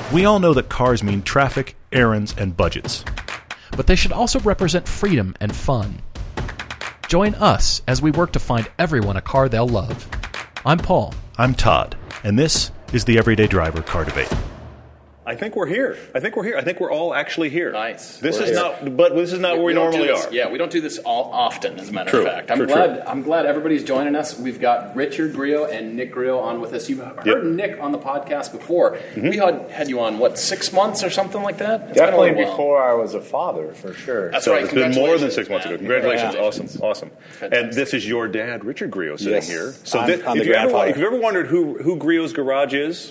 We all know that cars mean traffic, errands, and budgets. But they should also represent freedom and fun. Join us as we work to find everyone a car they'll love. I'm Paul. I'm Todd, and this is the Everyday Driver Car Debate. I think we're here. I think we're all actually here. Nice. This is not where we normally are. Yeah, we don't do this all often, as a matter True, of fact. true. I'm glad everybody's joining us. We've got Richard Grillo and Nick Grillo on with us. You've heard Nick on the podcast before. Mm-hmm. We had you on, 6 months or something like that? Definitely before I was a father, for sure. That's so right. It's been more than 6 months ago. Congratulations. Yeah. Awesome. Fantastic. And this is your dad, Richard Grillo, sitting here. So I'm the grandfather. if you've ever wondered who Grillo's garage is,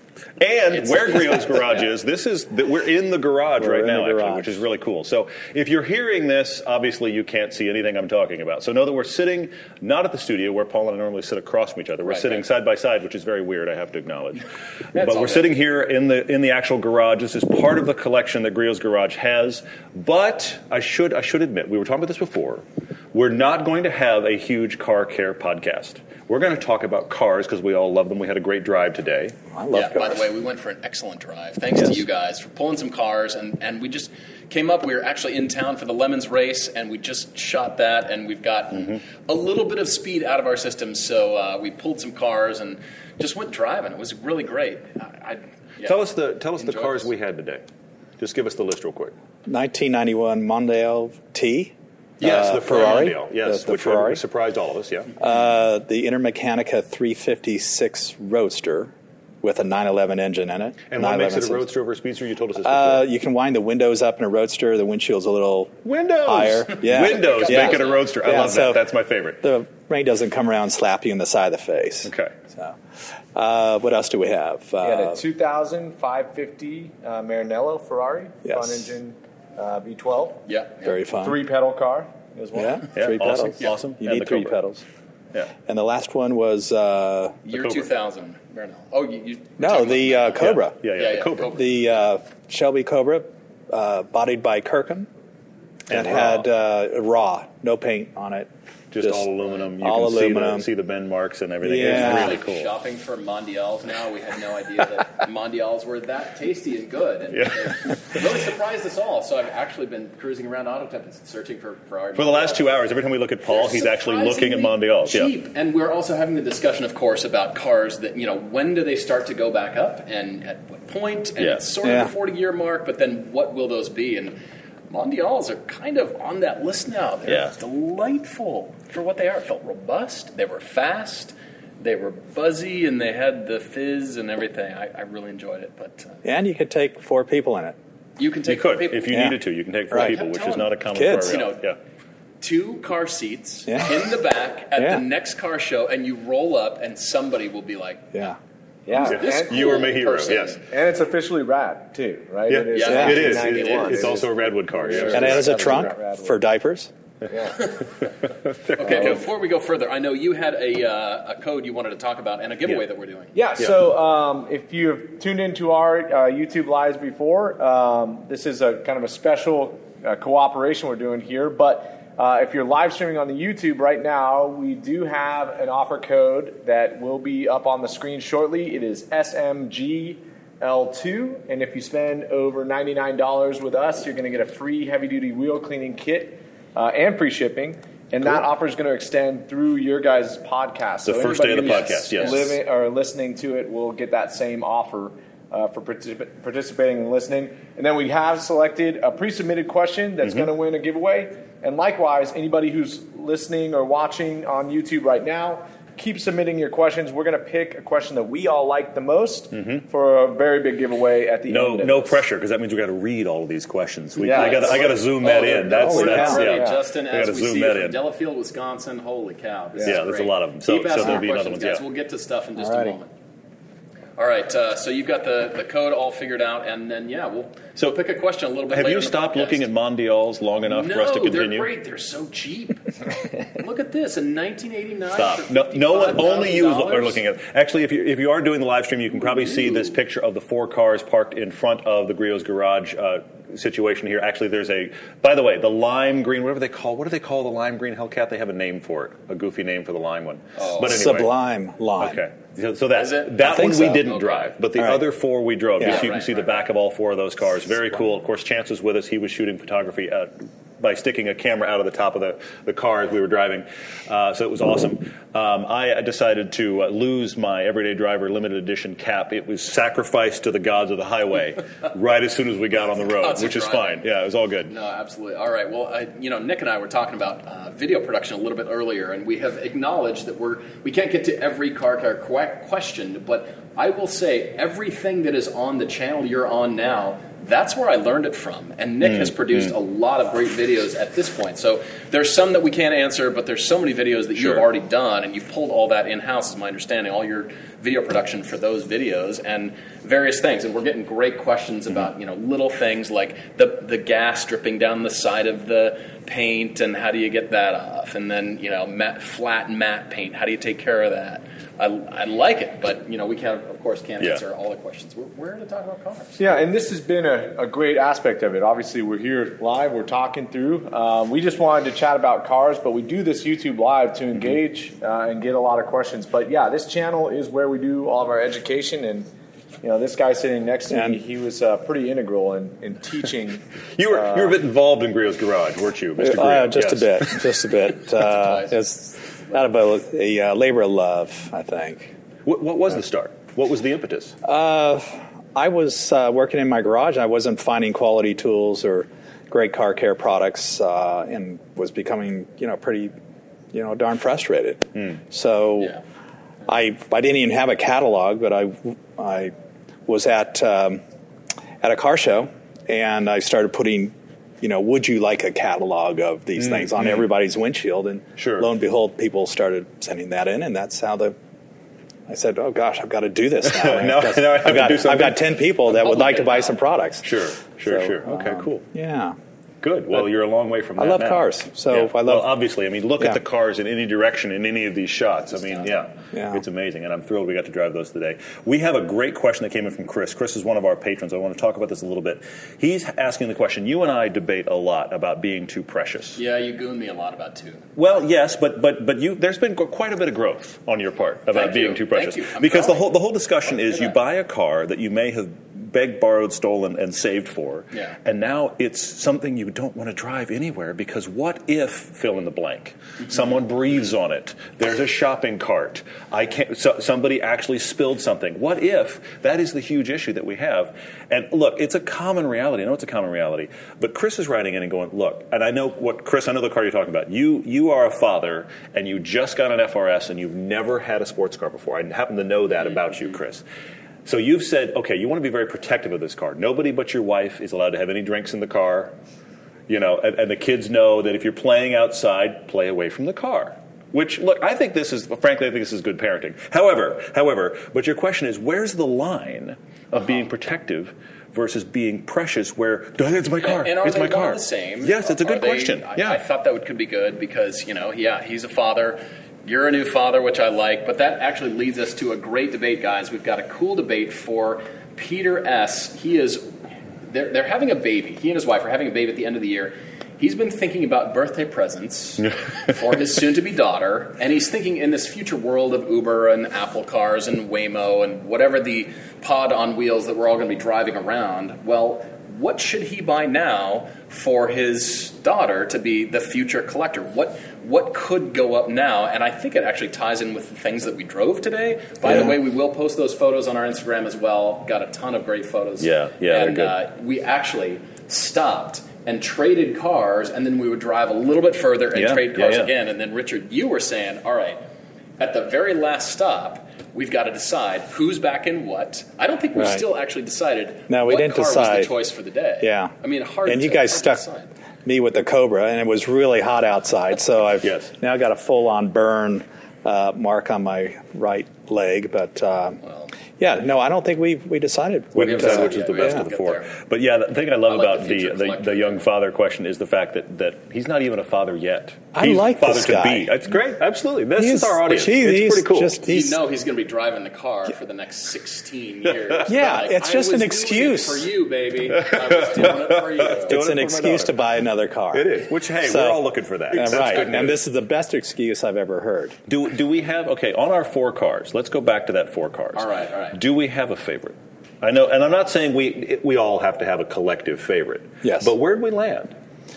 and where Grillo's garage is, we're in the garage right now, actually, which is really cool. So if you're hearing this, obviously you can't see anything I'm talking about. So know that we're sitting not at the studio where Paul and I normally sit across from each other. We're sitting side by side, which is very weird, I have to acknowledge. But we're sitting here in the actual garage. This is part of the collection that Grillo's garage has. But I should admit, we were talking about this before. We're not going to have a huge car care podcast. We're going to talk about cars because we all love them. We had a great drive today. I love cars. By the way, we went for an excellent drive. Thanks to you guys for pulling some cars. And we just came up. We were actually in town for the Lemons race, and we just shot that. And we've got a little bit of speed out of our system. So we pulled some cars and just went driving. It was really great. Tell us the cars we had today. Just give us the list real quick. 1991 Mondeo T. Yes, the Ferrari. Mondeo, yes, the which Ferrari. Surprised all of us, yeah. The Intermechanica 356 Roadster with a 911 engine in it. And what makes it a Roadster over a Speedster? You told us this before. You can wind the windows up in a Roadster. The windshield's a little higher. Yeah. Windows make it a Roadster. I love that. That's my favorite. The rain doesn't come around and slap you in the side of the face. Okay. So, what else do we have? We had a 2000 550 Maranello Ferrari, front engine V12. Yeah. Very fun. 3-pedal car as well. Yeah, 3 pedals. Awesome. You And need the 3 Cobra. pedals. Yeah. And the last one was... Year 2000. Maranello. Oh, the Cobra. Yeah, the Cobra. The Shelby Cobra, bodied by Kirkham, and had raw, no paint on it. Just all aluminum. You all can aluminum. See the bend marks and everything. Yeah. It's really cool. Shopping for Mondials now, we had no idea that Mondials were that tasty and good. And they really surprised us all. So I've actually been cruising around Autotech and searching for Ferrari. For the last 2 hours, every time we look at Paul, he's actually looking at Mondials. Cheap. Yeah. And we're also having the discussion, of course, about cars that, when do they start to go back up and at what point? And it's sort of the 40-year mark, but then what will those be? And Mondials are kind of on that list now. They're delightful for what they are. It felt robust. They were fast. They were buzzy, and they had the fizz and everything. I really enjoyed it. But and you could take 4 people in it. You can take you could, 4 people. if you needed to. You can take 4 people, which is not a common Kids. Ferrari. 2 car seats in the back at the next car show, and you roll up, and somebody will be like, Yeah. This You cool are my hero, person. yes. And it's officially rad, too, right? Yeah, It is. it is. 1991. It's also a Redwood car. Yeah. And it has a trunk for diapers. Okay, before we go further, I know you had a code you wanted to talk about and a giveaway that we're doing. Yeah, so if you've tuned into our YouTube Lives before, this is a kind of a special cooperation we're doing here. But if you're live streaming on the YouTube right now, we do have an offer code that will be up on the screen shortly. It is SMGL2, and if you spend over $99 with us, you're going to get a free heavy-duty wheel cleaning kit and free shipping. And that offer is going to extend through your guys' podcast. The first day of the podcast, yes. Living or listening to it will get that same offer for participating and listening. And then we have selected a pre-submitted question that's going to win a giveaway. And likewise, anybody who's listening or watching on YouTube right now, keep submitting your questions. We're going to pick a question that we all like the most for a very big giveaway at the end. No pressure, because that means we've got to read all of these questions. I Yeah. got to zoom that in. That's Justin, I gotta as we zoom see that from in. Delafield, Wisconsin. Holy cow! This is there's great. a lot of them. So Keep asking there'll be another questions, one. guys. Yeah. We'll get to stuff in just a moment. All right, so you've got the code all figured out, and then we'll pick a question a little bit. Have later you in the stopped podcast. looking at Mondials long enough for us to continue? They're great. They're so cheap. Look at this, in 1989. Stop. For No one, only you $55,000. are looking at it. Actually, if you are doing the live stream, you can probably see this picture of the 4 cars parked in front of the Grillo's garage situation here. Actually, there's by the way, the lime green, what do they call the lime green Hellcat? They have a name for it, a goofy name for the lime one. Oh, but anyway. Sublime Lime. Okay. So that one we didn't drive, but the other 4 we drove. Yeah. You can see the back of all 4 of those cars. Very cool. Of course, Chance was with us. He was shooting photography by sticking a camera out of the top of the car as we were driving. So it was awesome. I decided to lose my Everyday Driver limited edition cap. It was sacrificed to the gods of the highway right as soon as we got on the road, which is fine. Yeah, it was all good. No, absolutely. All right. Well, Nick and I were talking about video production a little bit earlier, and we have acknowledged that we can't get to every car question, but I will say everything that is on the channel you're on now, that's where I learned it from. And Nick has produced a lot of great videos at this point. So there's some that we can't answer, but there's so many videos that you've already done, and you've pulled all that in-house, is my understanding, all your video production for those videos and various things. And we're getting great questions about, little things like the gas dripping down the side of the paint, and how do you get that off? And then, flat matte paint, how do you take care of that? I like it, but we can't answer all the questions. We're here to talk about cars. Yeah, and this has been a great aspect of it. Obviously, we're here live. We're talking through. We just wanted to chat about cars, but we do this YouTube live to engage and get a lot of questions. But yeah, this channel is where we do all of our education. And this guy sitting next to me, he was pretty integral in teaching. You were a bit involved in Griot's Garage, weren't you, Mr. Griot? Just a bit. It's out of a labor of love, I think. What was the start? What was the impetus? I was working in my garage. I wasn't finding quality tools or great car care products, and was becoming, pretty, darn frustrated. So I didn't even have a catalog, but I was at a car show, and I started putting, would you like a catalog of these things on everybody's windshield? And lo and behold, people started sending that in, and that's how I said, oh gosh, I've got to do this now. I've got 10 people that would like to buy some products. Sure. Okay, cool. Yeah. Good. Well, you're a long way from that. I love cars. Well, obviously, look at the cars in any direction in any of these shots. It's amazing, and I'm thrilled we got to drive those today. We have a great question that came in from Chris. Chris is one of our patrons. I want to talk about this a little bit. He's asking the question, you and I debate a lot about being too precious. Yeah, you goon me a lot about too. Well, yes, but there's been quite a bit of growth on your part about being too precious. Because the whole discussion is you buy a car that you may have begged, borrowed, stolen, and saved for, and now it's something you don't want to drive anywhere, because what if, fill in the blank, someone breathes on it, there's a shopping cart, somebody actually spilled something. What if? That is the huge issue that we have. And look, it's a common reality. I know it's a common reality, but Chris is writing in and going, look, and I know the car you're talking about. You are a father, and you just got an FRS, and you've never had a sports car before. I happen to know that about you, Chris. So you've said, okay, you want to be very protective of this car. Nobody but your wife is allowed to have any drinks in the car, and the kids know that if you're playing outside, play away from the car. Which, look, I think this is good parenting. However, but your question is, where's the line of being protective versus being precious, where it's my car, and it's my car? The same? Yes, it's a good question. I thought that could be good because, he's a father. You're a new father, which I like, but that actually leads us to a great debate, guys. We've got a cool debate for Peter S. They're having a baby. He and his wife are having a baby at the end of the year. He's been thinking about birthday presents for his soon-to-be daughter, and he's thinking in this future world of Uber and Apple cars and Waymo and whatever the pod on wheels that we're all going to be driving around. Well, what should he buy now for his daughter to be the future collector? What could go up now? And I think it actually ties in with the things that we drove today. By the way, we will post those photos on our Instagram as well. Got a ton of great photos. And they're good. We actually stopped and traded cars, and then we would drive a little bit further and trade cars again. And then, Richard, you were saying, all right, at the very last stop, we've got to decide who's back in what. I don't think we've still actually decided we didn't car decide. was the choice for the day. Yeah. And you guys stuck me with the Cobra, and it was really hot outside, so I've now got a full-on burn mark on my right leg. But, Yeah, no, I don't think we decided. We haven't decided which is the best yeah. of the four. Get there. But yeah, the thing I love I like about the future the collector. young father question is the fact that he's not even a father yet. I He's like father this to guy. be. It's great. Absolutely. This is our audience. He's It's pretty cool. Just, You know he's going to be driving the car for the next 16 years. Yeah, Like, it's just I an was excuse. doing it for you, baby. I was doing it for you. it's Doing an it for my excuse daughter. to buy another car. It is. Which, hey, So- we're all looking for that. That's Right, good and news. this is the best excuse I've ever heard. Do we have, okay, on our 4 cars, let's go back to that 4 cars. All right. Do we have a favorite? I know, and I'm not saying we all have to have a collective favorite. Yes. But where'd we land?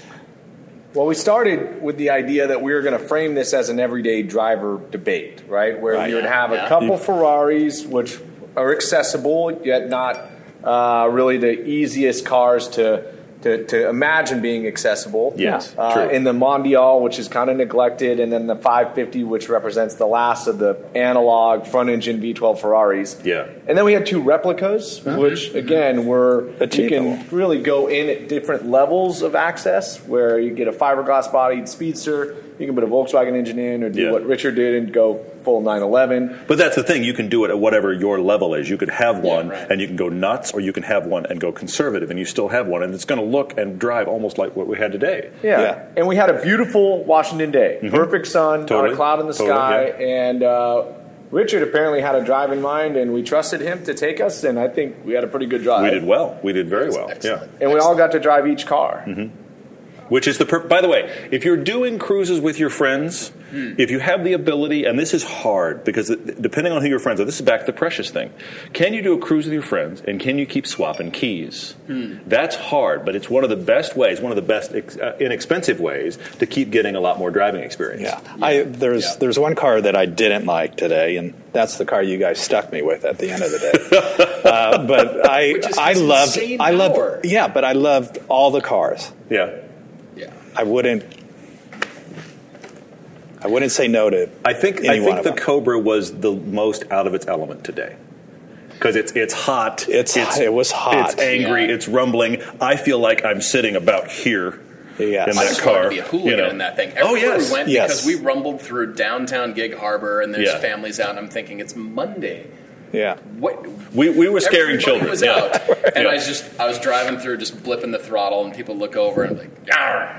Well, we started with the idea that we were going to frame this as an everyday driver debate, right? Where Right. you would have Yeah. a couple Ferraris, which are accessible, yet not really the easiest cars to imagine being accessible. Yes, true. In the Mondial, which is kind of neglected, and then the 550, which represents the last of the analog front-engine V12 Ferraris. Yeah. And then we had 2 replicas, which, again, were you Achievable. can really go in at different levels of access, where you get a fiberglass-bodied Speedster, you can put a Volkswagen engine in, or do Yeah. what Richard did and go full 911. But that's the thing. You can do it at whatever your level is. You could have one right. and you can go nuts, or you can have one and go conservative, and you still have one, and it's going to look and drive almost like what we had today. Yeah. And we had a beautiful Washington day. Perfect sun, not Totally. a cloud in the Totally, sky. And Richard apparently had a drive in mind, and we trusted him to take us, and I think we had a pretty good drive. We did well. We did very well. Excellent. Yeah. And we all got to drive each car. Which is by the way, if you're doing cruises with your friends, if you have the ability, and this is hard because depending on who your friends are, this is back to the precious thing. Can you do a cruise with your friends, and can you keep swapping keys? That's hard, but it's one of the best ways, one of the best inexpensive ways to keep getting a lot more driving experience. Yeah, there's one car that I didn't like today, and that's the car you guys stuck me with at the end of the day. But Which is I his loved, insane I loved, power. yeah, but I loved all the cars. Yeah. I wouldn't say no to. I think any one the of them. Cobra was the most out of its element today. Because it's hot. It was hot. It's angry. Yeah. It's rumbling. I feel like I'm sitting about here Yes. in I that just car. wanted to be a hooligan in that thing. Everywhere we went, Yes. because we rumbled through downtown Gig Harbor, and there's Yeah. families out, and I'm thinking, it's Monday. Yeah. What? We were scaring Everybody children. was yeah. out, and Yeah. I was driving through, just blipping the throttle, and people look over and like, "Yarr."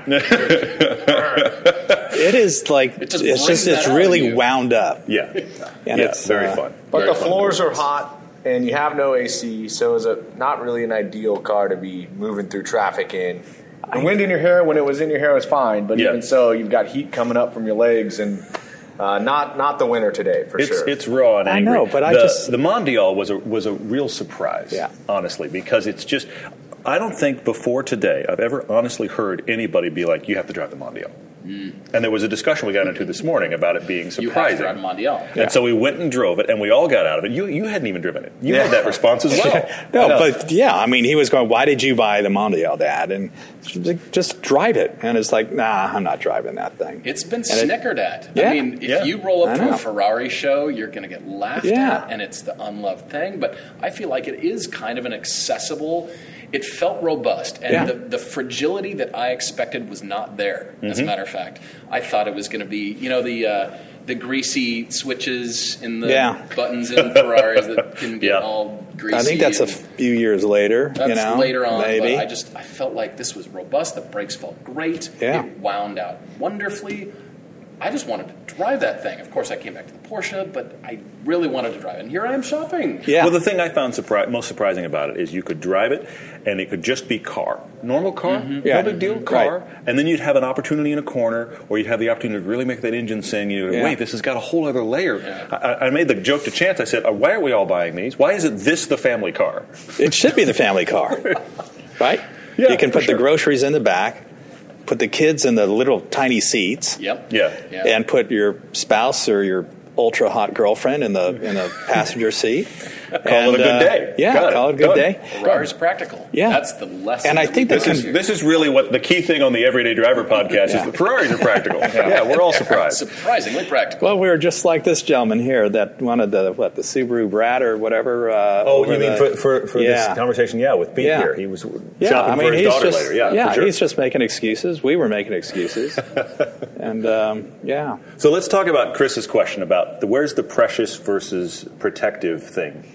It is like It just it's brings that out really in you. wound up. Yeah. And Yeah, it's very fun. But Very the fun. floors are hot, and you have no AC, so it's not really an ideal car to be moving through traffic in. The wind in your hair, when it was in your hair, was fine, but Yeah. even so, you've got heat coming up from your legs, and not the winter today for sure. It's raw and I angry. know, but the Mondial was a real surprise. Yeah. Honestly, because it's just I don't think before today I've ever honestly heard anybody be like, "You have to drive the Mondial." And there was a discussion we got into this morning about it being You have to surprising. drive a Mondial. And so we went and drove it, and we all got out of it. You hadn't even driven it. You had that response as well. No, I know. but yeah, I mean, he was going, "Why did you buy the Mondial, Dad?" And she was like, "Just drive it." And it's like, "Nah, I'm not driving that thing." It's been And it- snickered at. Yeah. I mean, if Yeah. you roll I up to know. a Ferrari show, you're going to get laughed Yeah. at, and it's the unloved thing. But I feel like it is kind of an accessible. It felt robust, and Yeah. the fragility that I expected was not there. As a matter of fact, I thought it was going to be, the greasy switches in the Yeah. buttons in Ferraris that can get Yeah. all greasy. I think that's a and- few years later. that's later on, maybe. but I felt like this was robust. The brakes felt great. Yeah. It wound out wonderfully. I just wanted to drive that thing. Of course, I came back to the Porsche, but I really wanted to drive it. And here I am shopping. Yeah. Well, the thing I found most surprising about it is you could drive it, and it could just be car, normal car, Yeah. no big deal, car, Right. and then you'd have an opportunity in a corner, or you'd have the opportunity to really make that engine sing. You Yeah. wait, this has got a whole other layer. Yeah. I made the joke to Chance. I said, "Why are we all buying these? Why isn't this the family car?" It should be the family car, right? Yeah, you can for put sure. the groceries in the back, put the kids in the little tiny seats, Yep. Yeah. and put your spouse or your ultra hot girlfriend in the passenger seat. Call it a good day. Yeah, Got it. call it a good Done. day. Ferrari's practical. Yeah. That's the lesson. And I that think we that learned can- here. This is really what the key thing on the Everyday Driver podcast is. Yeah. The Ferraris are practical. Yeah, we're all surprised. Surprisingly practical. Well, we were just like this gentleman here that wanted the Subaru Brat or whatever. Oh, over you mean the- for Yeah. this conversation? Yeah, with Pete Yeah. here. He was Yeah, shopping I mean, for his he's daughter just, later. Yeah, for sure. he's just making excuses. We were making excuses. And, yeah. So let's talk about Chris's question about where's the precious versus protective thing.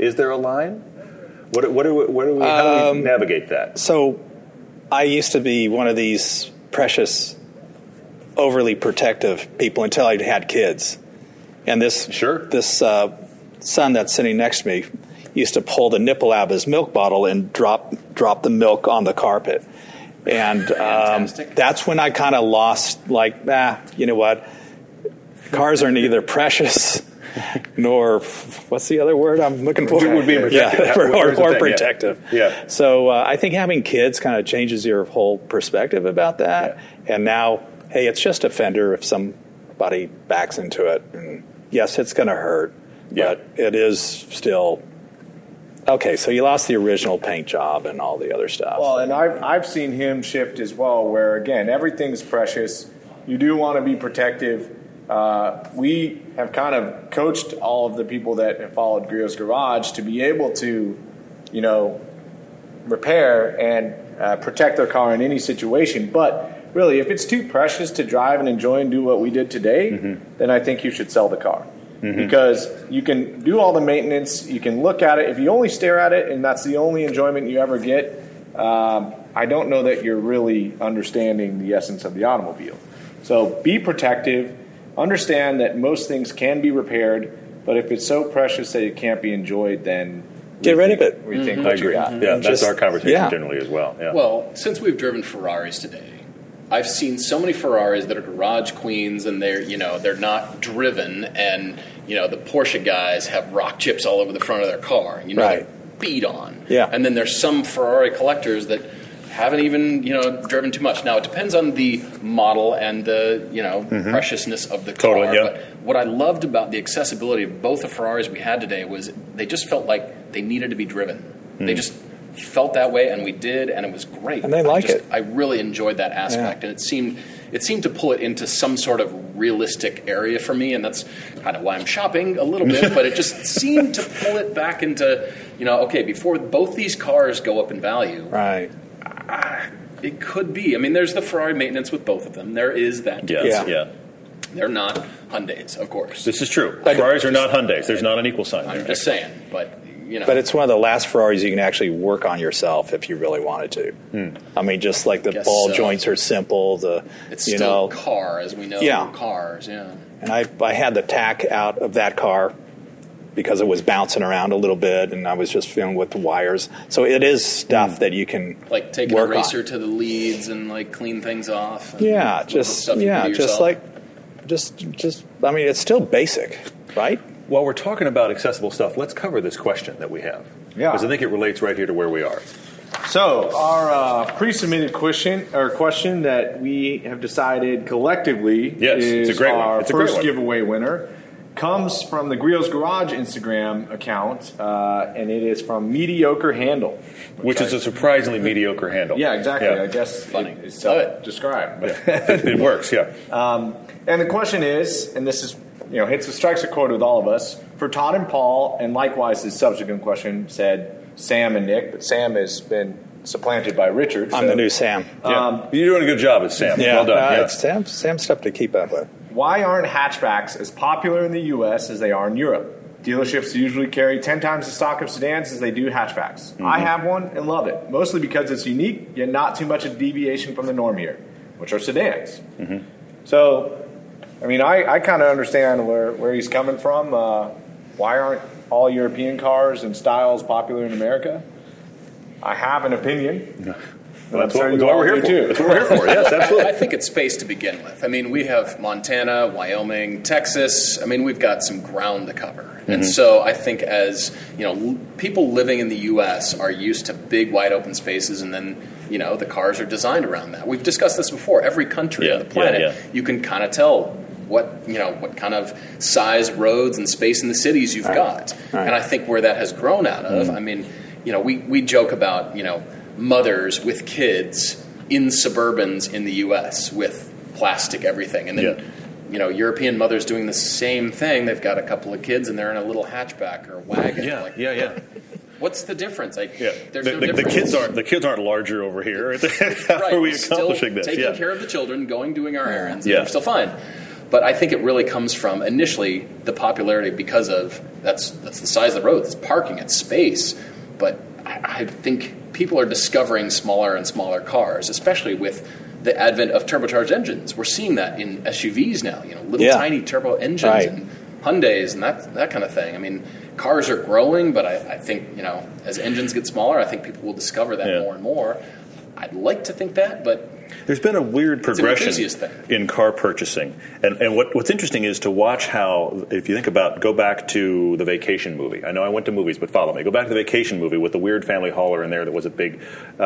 Is there a line? How do we navigate that? So I used to be one of these precious, overly protective people until I had kids. And this son that's sitting next to me used to pull the nipple out of his milk bottle and drop the milk on the carpet. And that's when I kind of lost, you know what? Cars are neither precious nor, what's the other word I'm looking for? Would be protective. Or protective. Yeah. So I think having kids kind of changes your whole perspective about that. Yeah. And now, hey, it's just a fender if somebody backs into it. And yes, it's going to hurt, but it is still... Okay, so you lost the original paint job and all the other stuff. Well, and I've seen him shift as well, where, again, everything's precious. You do want to be protective. We have kind of coached all of the people that have followed Griot's Garage to be able to, repair and protect their car in any situation. But really, if it's too precious to drive and enjoy and do what we did today, then I think you should sell the car. Because you can do all the maintenance, you can look at it. If you only stare at it and that's the only enjoyment you ever get, I don't know that you're really understanding the essence of the automobile. So be protective. Understand that most things can be repaired, but if it's so precious that it can't be enjoyed, then get rid of it. We think I agree. Yeah, that's our conversation generally as well. Yeah. Well, since we've driven Ferraris today, I've seen so many Ferraris that are garage queens, and they're not driven, and the Porsche guys have rock chips all over the front of their car, and they're beat on. Yeah. And then there's some Ferrari collectors that haven't even driven too much. Now it depends on the model and the preciousness of the car. Totally, yeah. But what I loved about the accessibility of both the Ferraris we had today was they just felt like they needed to be driven. They just felt that way, and we did, and it was great. And they it. I really enjoyed that aspect, and it seemed to pull it into some sort of realistic area for me, and that's kind of why I'm shopping a little bit. But it just seemed to pull it back into, okay, before both these cars go up in value, right? It could be. I mean, there's the Ferrari maintenance with both of them. There is that. Yes. Yeah. They're not Hyundais, of course. This is true. Ferraris are not Hyundais. There's not an equal sign there. I'm just saying, but. But it's one of the last Ferraris you can actually work on yourself if you really wanted to. I mean, just like the ball joints are simple. It's still a car, as we know. Cars, yeah. And I had the tack out of that car because it was bouncing around a little bit, and I was just feeling with the wires. So it is stuff that you can like take an eraser to the leads and clean things off. I mean, it's still basic, right? While we're talking about accessible stuff, let's cover this question that we have. Yeah. Because I think it relates right here to where we are. So our pre-submitted question that we have decided collectively is our first giveaway winner comes from the Griot's Garage Instagram account, and it is from Mediocre Handle. Which is a surprisingly mediocre handle. Yeah, exactly. Yeah. I guess funny. It's self-described. It works, yeah. And the question is, and this is strikes a chord with all of us. For Todd and Paul, and likewise the subsequent question said Sam and Nick, but Sam has been supplanted by Richard. I'm the new Sam. You're doing a good job as Sam. Well done. It's Sam's stuff to keep up with. Why aren't hatchbacks as popular in the U.S. as they are in Europe? Dealerships usually carry 10 times the stock of sedans as they do hatchbacks. I have one and love it, mostly because it's unique, yet not too much a deviation from the norm here, which are sedans. So... I mean, I kind of understand where he's coming from. Why aren't all European cars and styles popular in America? I have an opinion. Well, that's what we're here for. That's what we're here for. Yes, absolutely. I think it's space to begin with. I mean, we have Montana, Wyoming, Texas. I mean, we've got some ground to cover. And so I think as, people living in the U.S. are used to big, wide open spaces, and then, the cars are designed around that. We've discussed this before. Every country on the planet, you can kind of tell what kind of size roads and space in the cities you've got. And I think where that has grown out of, I mean, we joke about, mothers with kids in Suburbans in the U.S. with plastic everything. And then, European mothers doing the same thing. They've got a couple of kids and they're in a little hatchback or a wagon. What's the difference? There's no difference. The kids aren't larger over here. How are we accomplishing this? Taking care of the children, doing our errands. We're still fine. But I think it really comes from initially the popularity because of that's the size of the road, it's parking, it's space. But I think people are discovering smaller and smaller cars, especially with the advent of turbocharged engines. We're seeing that in SUVs now, little tiny turbo engines and Hyundais and that kind of thing. I mean, cars are growing, but I think, as engines get smaller, I think people will discover that more and more. I'd like to think that, but there's been a weird progression in car purchasing. And what's interesting is to watch how, if you think about, go back to the Vacation movie. I know I went to movies, but follow me. Go back to the Vacation movie with the weird family hauler in there that was a big,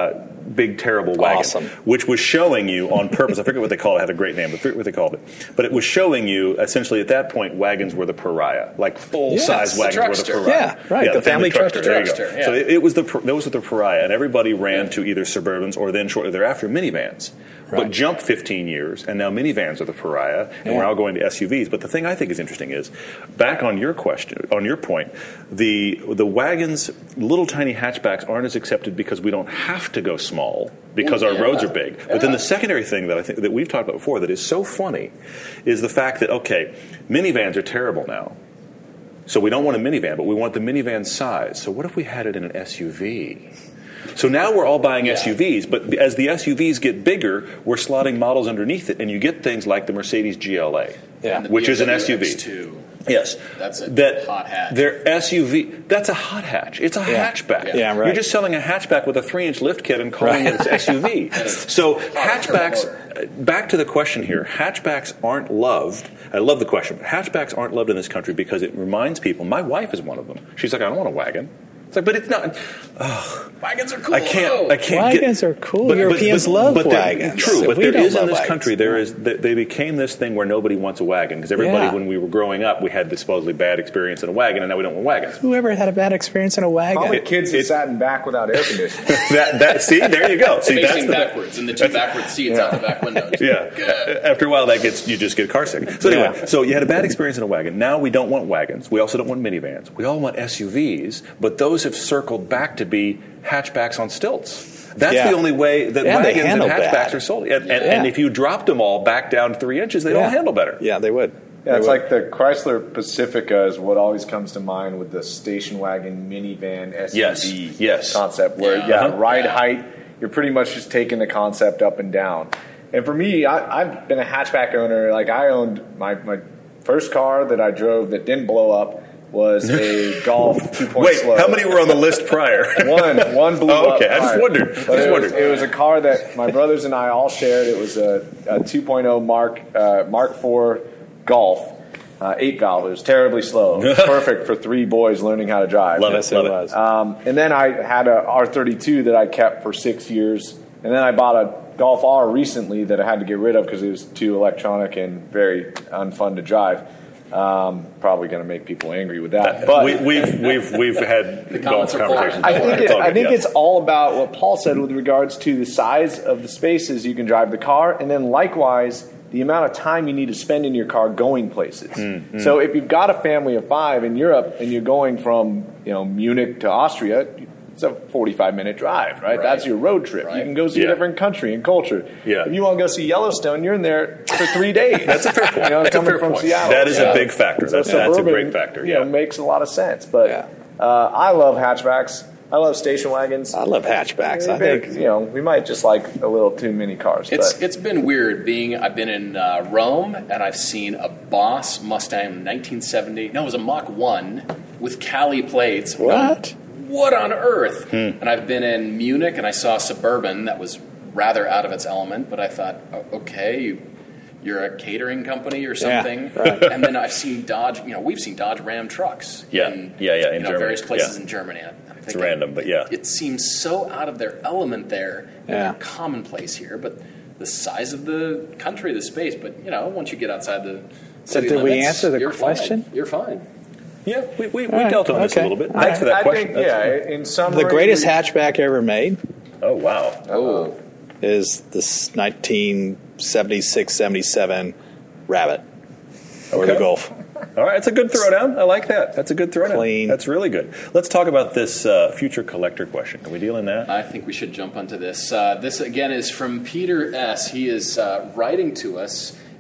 terrible wagon, which was showing you on purpose. I forget what they called it. It had a great name. I forget what they called it. But it was showing you, essentially, at that point, wagons were the pariah. Like full-size wagons were the pariah. Yeah, right. The family truckster. There you go. So those were the pariah. And everybody ran to either Suburbans or then shortly thereafter, minivans. Right. But jump 15 years, and now minivans are the pariah, and we're all going to SUVs. But the thing I think is interesting is, back on your question, on your point, the wagons, little tiny hatchbacks aren't as accepted because we don't have to go small because our roads are big. But then the secondary thing that I think that we've talked about before that is so funny is the fact that, okay, minivans are terrible now. So we don't want a minivan, but we want the minivan size. So what if we had it in an SUV? So now we're all buying SUVs, but as the SUVs get bigger, we're slotting models underneath it, and you get things like the Mercedes GLA, which is an SUV. X2. Yes. That's a hot hatch. Their SUV, that's a hot hatch. It's a hatchback. Yeah, right. You're just selling a hatchback with a 3-inch lift kit and calling it an SUV. So hatchbacks, back to the question here, hatchbacks aren't loved. I love the question. Hatchbacks aren't loved in this country because it reminds people, my wife is one of them. She's like, I don't want a wagon. It's like, but it's not. Wagons are cool. I can't. Wagons are cool. Europeans love wagons. True, but there is in this country. They became this thing where nobody wants a wagon because everybody, when we were growing up, we had this supposedly bad experience in a wagon, and now we don't want wagons. Whoever had a bad experience in a wagon? All the kids that sat in back without air conditioning. See, there you go. See, facing backwards, and the two backward seats out the back windows. Yeah. After a while, you just get car sick. So anyway, so you had a bad experience in a wagon. Now we don't want wagons. We also don't want minivans. We all want SUVs, but those have circled back to be hatchbacks on stilts. That's the only way that wagons and hatchbacks are sold. And if you dropped them all back down 3 inches, they'd all handle better. Yeah, they would. Yeah, it's like the Chrysler Pacifica is what always comes to mind with the station wagon minivan SUV concept where, ride height, you're pretty much just taking the concept up and down. And for me, I've been a hatchback owner. Like, I owned my first car that I drove that didn't blow up was a Golf 2.0. Wait, how many were on the list prior? One blew up. Okay, I just wondered. It was a car that my brothers and I all shared. It was a 2.0 Mark IV Golf, 8-valve. It was terribly slow. It was perfect for 3 boys learning how to drive. Love it. And then I had a R32 that I kept for 6 years, and then I bought a Golf R recently that I had to get rid of because it was too electronic and very unfun to drive. Probably going to make people angry with that. But we've had golf conversations. I think it's all about what Paul said with regards to the size of the spaces you can drive the car, and then likewise the amount of time you need to spend in your car going places. Mm-hmm. So if you've got a family of 5 in Europe and you're going from Munich to Austria, it's a 45-minute drive, right? That's your road trip. Right. You can go see a different country and culture. Yeah. If you want to go see Yellowstone, you're in there for 3 days. That's a fair point. That's coming from Seattle. That is a big factor. So that's a great factor. Makes a lot of sense. But I love hatchbacks. I love station wagons. I love hatchbacks. I think we might just like a little too many cars. It's been weird I've been in Rome and I've seen a Boss Mustang 1970. No, it was a Mach 1 with Cali plates. What on earth? And I've been in Munich and I saw a Suburban that was rather out of its element, but I thought, okay, you're a catering company or something. Yeah, right. And then I've seen Dodge. We've seen Dodge Ram trucks. In Germany. Various places in Germany. It's random, but it seems so out of their element there. And they're commonplace here, but the size of the country, the space. But once you get outside the city did limits, we answer the question? You're fine. Yeah, we dealt on this a little bit. Thanks for that question. In summary, the greatest hatchback ever made. Oh wow! Is this 1976-77 Rabbit or the Golf? All right, it's a good throwdown. I like that. That's a good throwdown. Clean. That's really good. Let's talk about this future collector question. Can we deal in that? I think we should jump onto this. This again is from Peter S. He is writing to us.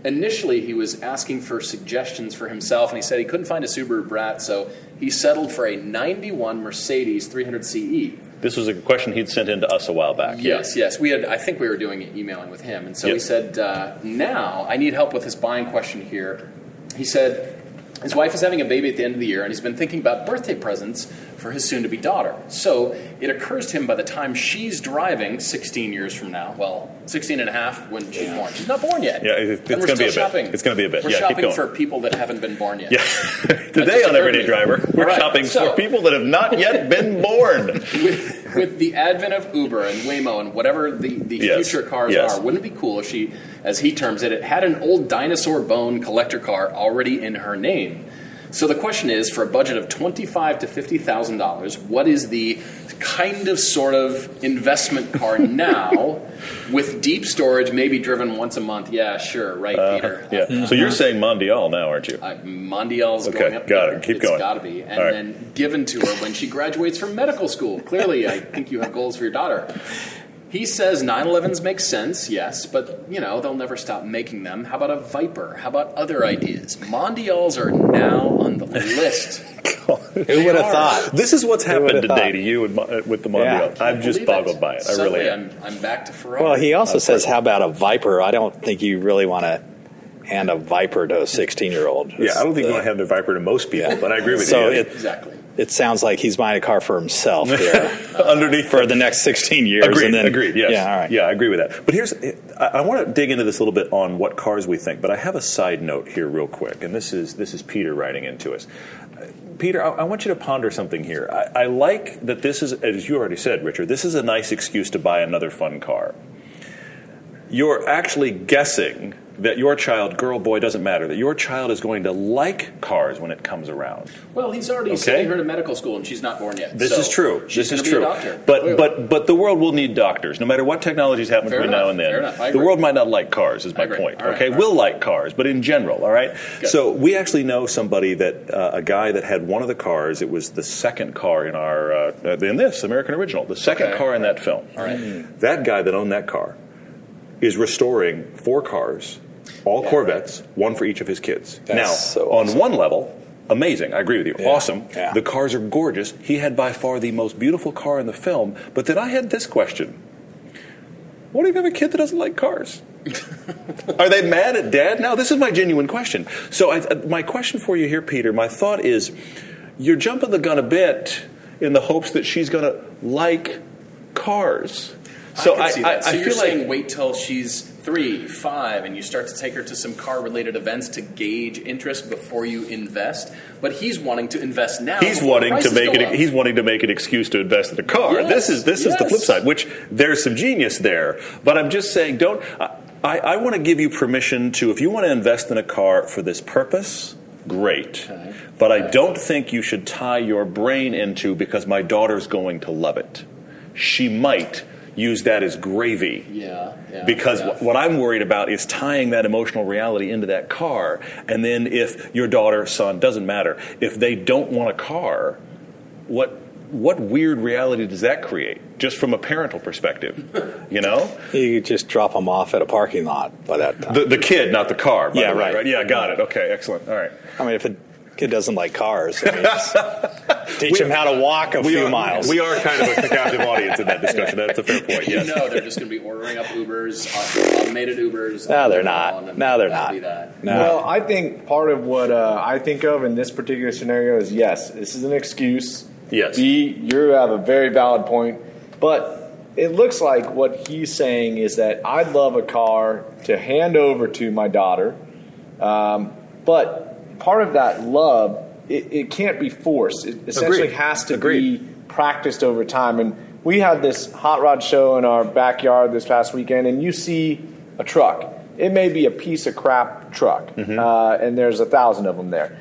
initially he was asking for suggestions for himself, and he said he couldn't find a Subaru Brat, so he settled for a 91 Mercedes 300 CE. This was a question he'd sent in to us a while back. Yes. I think we were doing emailing with him, and so he said, now I need help with his buying question here. He said his wife is having a baby at the end of the year, and he's been thinking about birthday presents for his soon-to-be daughter. So it occurs to him by the time she's driving 16 years from now, 16 and a half when she's born. She's not born yet. Yeah, it's going to be a bit. It's going to be a bit. We're shopping for people that haven't been born yet. Yeah. Today on Everyday Driver, we're shopping for people that have not yet been born. With the advent of Uber and Waymo and whatever the future cars are, wouldn't it be cool if she, as he terms it, had an old dinosaur bone collector car already in her name? So the question is, for a budget of $25,000 to $50,000, what is the kind of sort of investment car now with deep storage, maybe driven once a month? Yeah, sure, right, Peter. Yeah. So you're saying Mondial now, aren't you? Mondial's going up. Got it. Keep going. It's got to be. And then given to her when she graduates from medical school. Clearly, I think you have goals for your daughter. He says 911s make sense, yes, but, they'll never stop making them. How about a Viper? How about other ideas? Mondials are now on the list. Who would have thought? This is what's happened today to you with the Mondial. I'm just boggled by it. I really am. I'm back to Ferrari. Well, he also says, how about a Viper? I don't think you really want to hand a Viper to a 16-year-old. Yeah, I don't think you want to hand a Viper to most people, but I agree with you. Exactly. It sounds like he's buying a car for himself here. Underneath for the next 16 years. Agreed, yes. Yeah, all right. Yeah, I agree with that. But I want to dig into this a little bit on what cars we think, but I have a side note here real quick, and this is Peter writing into us. Peter, I want you to ponder something here. I like that this is, as you already said, Richard, this is a nice excuse to buy another fun car. You're actually guessing that your child, girl, boy, doesn't matter, that your child is going to like cars when it comes around. Well, he's already sending her to medical school, and she's not born yet. This is true. She's this is true. Be a doctor, but the world will need doctors, no matter what technologies happen between now and then. The world might not like cars, is my point. We'll like cars, but in general, all right? Good. So we actually know somebody that, a guy that had one of the cars, it was the second car in our, in this, American Original, the second car in that film. All right. That guy that owned that car is restoring 4 cars, all Corvettes, one for each of his kids. That's on one level, amazing. I agree with you. Yeah. Awesome. Yeah. The cars are gorgeous. He had by far the most beautiful car in the film. But then I had this question. What if you have a kid that doesn't like cars? Are they mad at dad now? This is my genuine question. So my question for you here, Peter, my thought is, you're jumping the gun a bit in the hopes that she's going to like cars. So I you're saying wait till she's 3, 5, and you start to take her to some car-related events to gauge interest before you invest. But he's wanting to invest now. He's wanting to make it. He's wanting to make an excuse to invest in a car. Yes, this is the flip side. Which there's some genius there. But I'm just saying, don't. I want to give you permission to, if you want to invest in a car for this purpose, great. Okay. But I don't think you should tie your brain into, because my daughter's going to love it. She might use that as gravy. Because what I'm worried about is tying that emotional reality into that car. And then if your daughter, son, doesn't matter, if they don't want a car, what weird reality does that create, just from a parental perspective, You just drop them off at a parking lot by that time. The kid, not the car. By the way, right. Yeah, got it. Okay, excellent. All right. I mean, if a kid doesn't like cars, teach him how to walk a few miles. We are kind of a captive audience in that discussion. That's a fair point, yes. They're just going to be ordering up Ubers, automated Ubers. No, they're not. No, they're not. No. Well, I think part of what I think of in this particular scenario is, yes, this is an excuse. Yes. B, you have a very valid point. But it looks like what he's saying is that I'd love a car to hand over to my daughter. But part of that love, it can't be forced. It essentially has to be practiced over time. And we had this hot rod show in our backyard this past weekend, and you see a truck. It may be a piece of crap truck, and there's 1,000 of them there.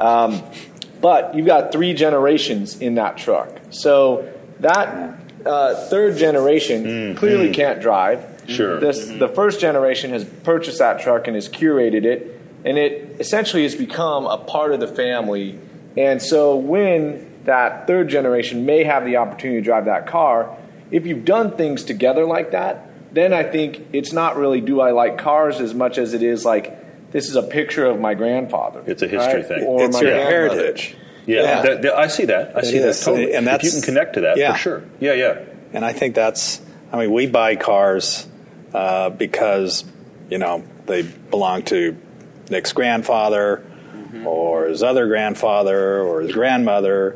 But you've got 3 generations in that truck. So that third generation clearly can't drive. Sure. The first generation has purchased that truck and has curated it, and it essentially has become a part of the family. And so when that third generation may have the opportunity to drive that car, if you've done things together like that, then I think it's not really do I like cars as much as it is like this is a picture of my grandfather. It's a history thing. Or it's my your grandmother. heritage. Yeah. I see that. I see that totally. And if you can connect to that, for sure. Yeah. And I think we buy cars because, they belong to Nick's grandfather or his other grandfather or his grandmother,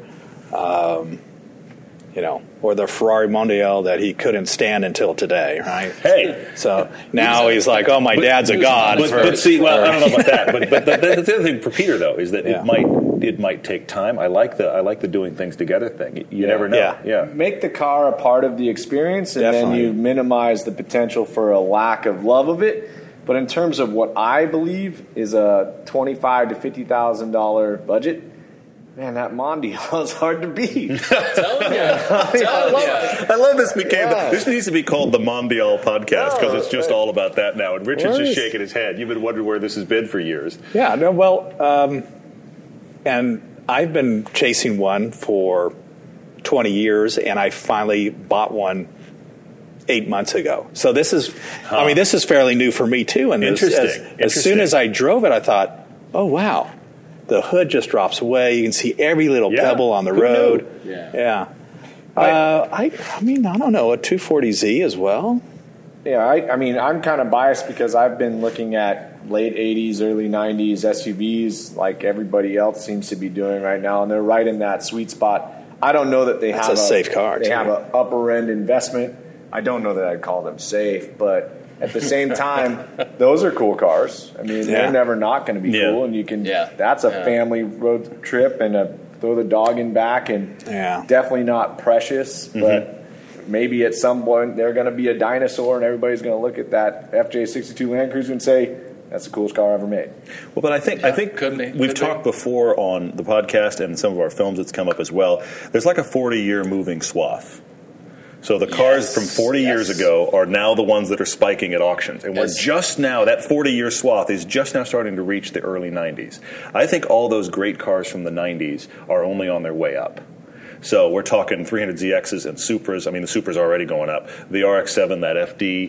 or the Ferrari Mondial that he couldn't stand until today, right? Hey. So now he's like, oh, my dad's a god. But see, well, I don't know about that. But the other thing for Peter, though, is that it might take time. I like the doing things together thing. You never know. Yeah. Make the car a part of the experience, and then you minimize the potential for a lack of love of it. But in terms of what I believe is a $25,000 to $50,000 budget, man, that Mondial is hard to beat. I love this. This needs to be called the Mondial podcast because it's just all about that now. And Richard's just shaking his head. You've been wondering where this has been for years. Yeah. No. Well, and I've been chasing one for 20 years, and I finally bought one 8 months ago. So this is, this is fairly new for me too. And as soon as I drove it, I thought, oh wow. The hood just drops away. You can see every little pebble on the road. Yeah. I don't know, a 240Z as well. Yeah, I'm kind of biased because I've been looking at late 80s, early 90s SUVs like everybody else seems to be doing right now, and they're right in that sweet spot. I don't know that they have a safe car. They have an upper-end investment. I don't know that I'd call them safe, but at the same time, those are cool cars. I mean, they're never not going to be cool, and you can. That's a family road trip and throw the dog in back, and definitely not precious. But maybe at some point they're going to be a dinosaur, and everybody's going to look at that FJ62 Land Cruiser and say, "That's the coolest car ever made." Well, but I think we've talked before on the podcast and some of our films that's come up as well. There's like a 40-year moving swath. So the cars from 40 years ago are now the ones that are spiking at auctions. And we're just now, that 40-year swath is just now starting to reach the early 90s. I think all those great cars from the 90s are only on their way up. So we're talking 300ZXs and Supras. I mean, the Supra's already going up. The RX-7, that FD,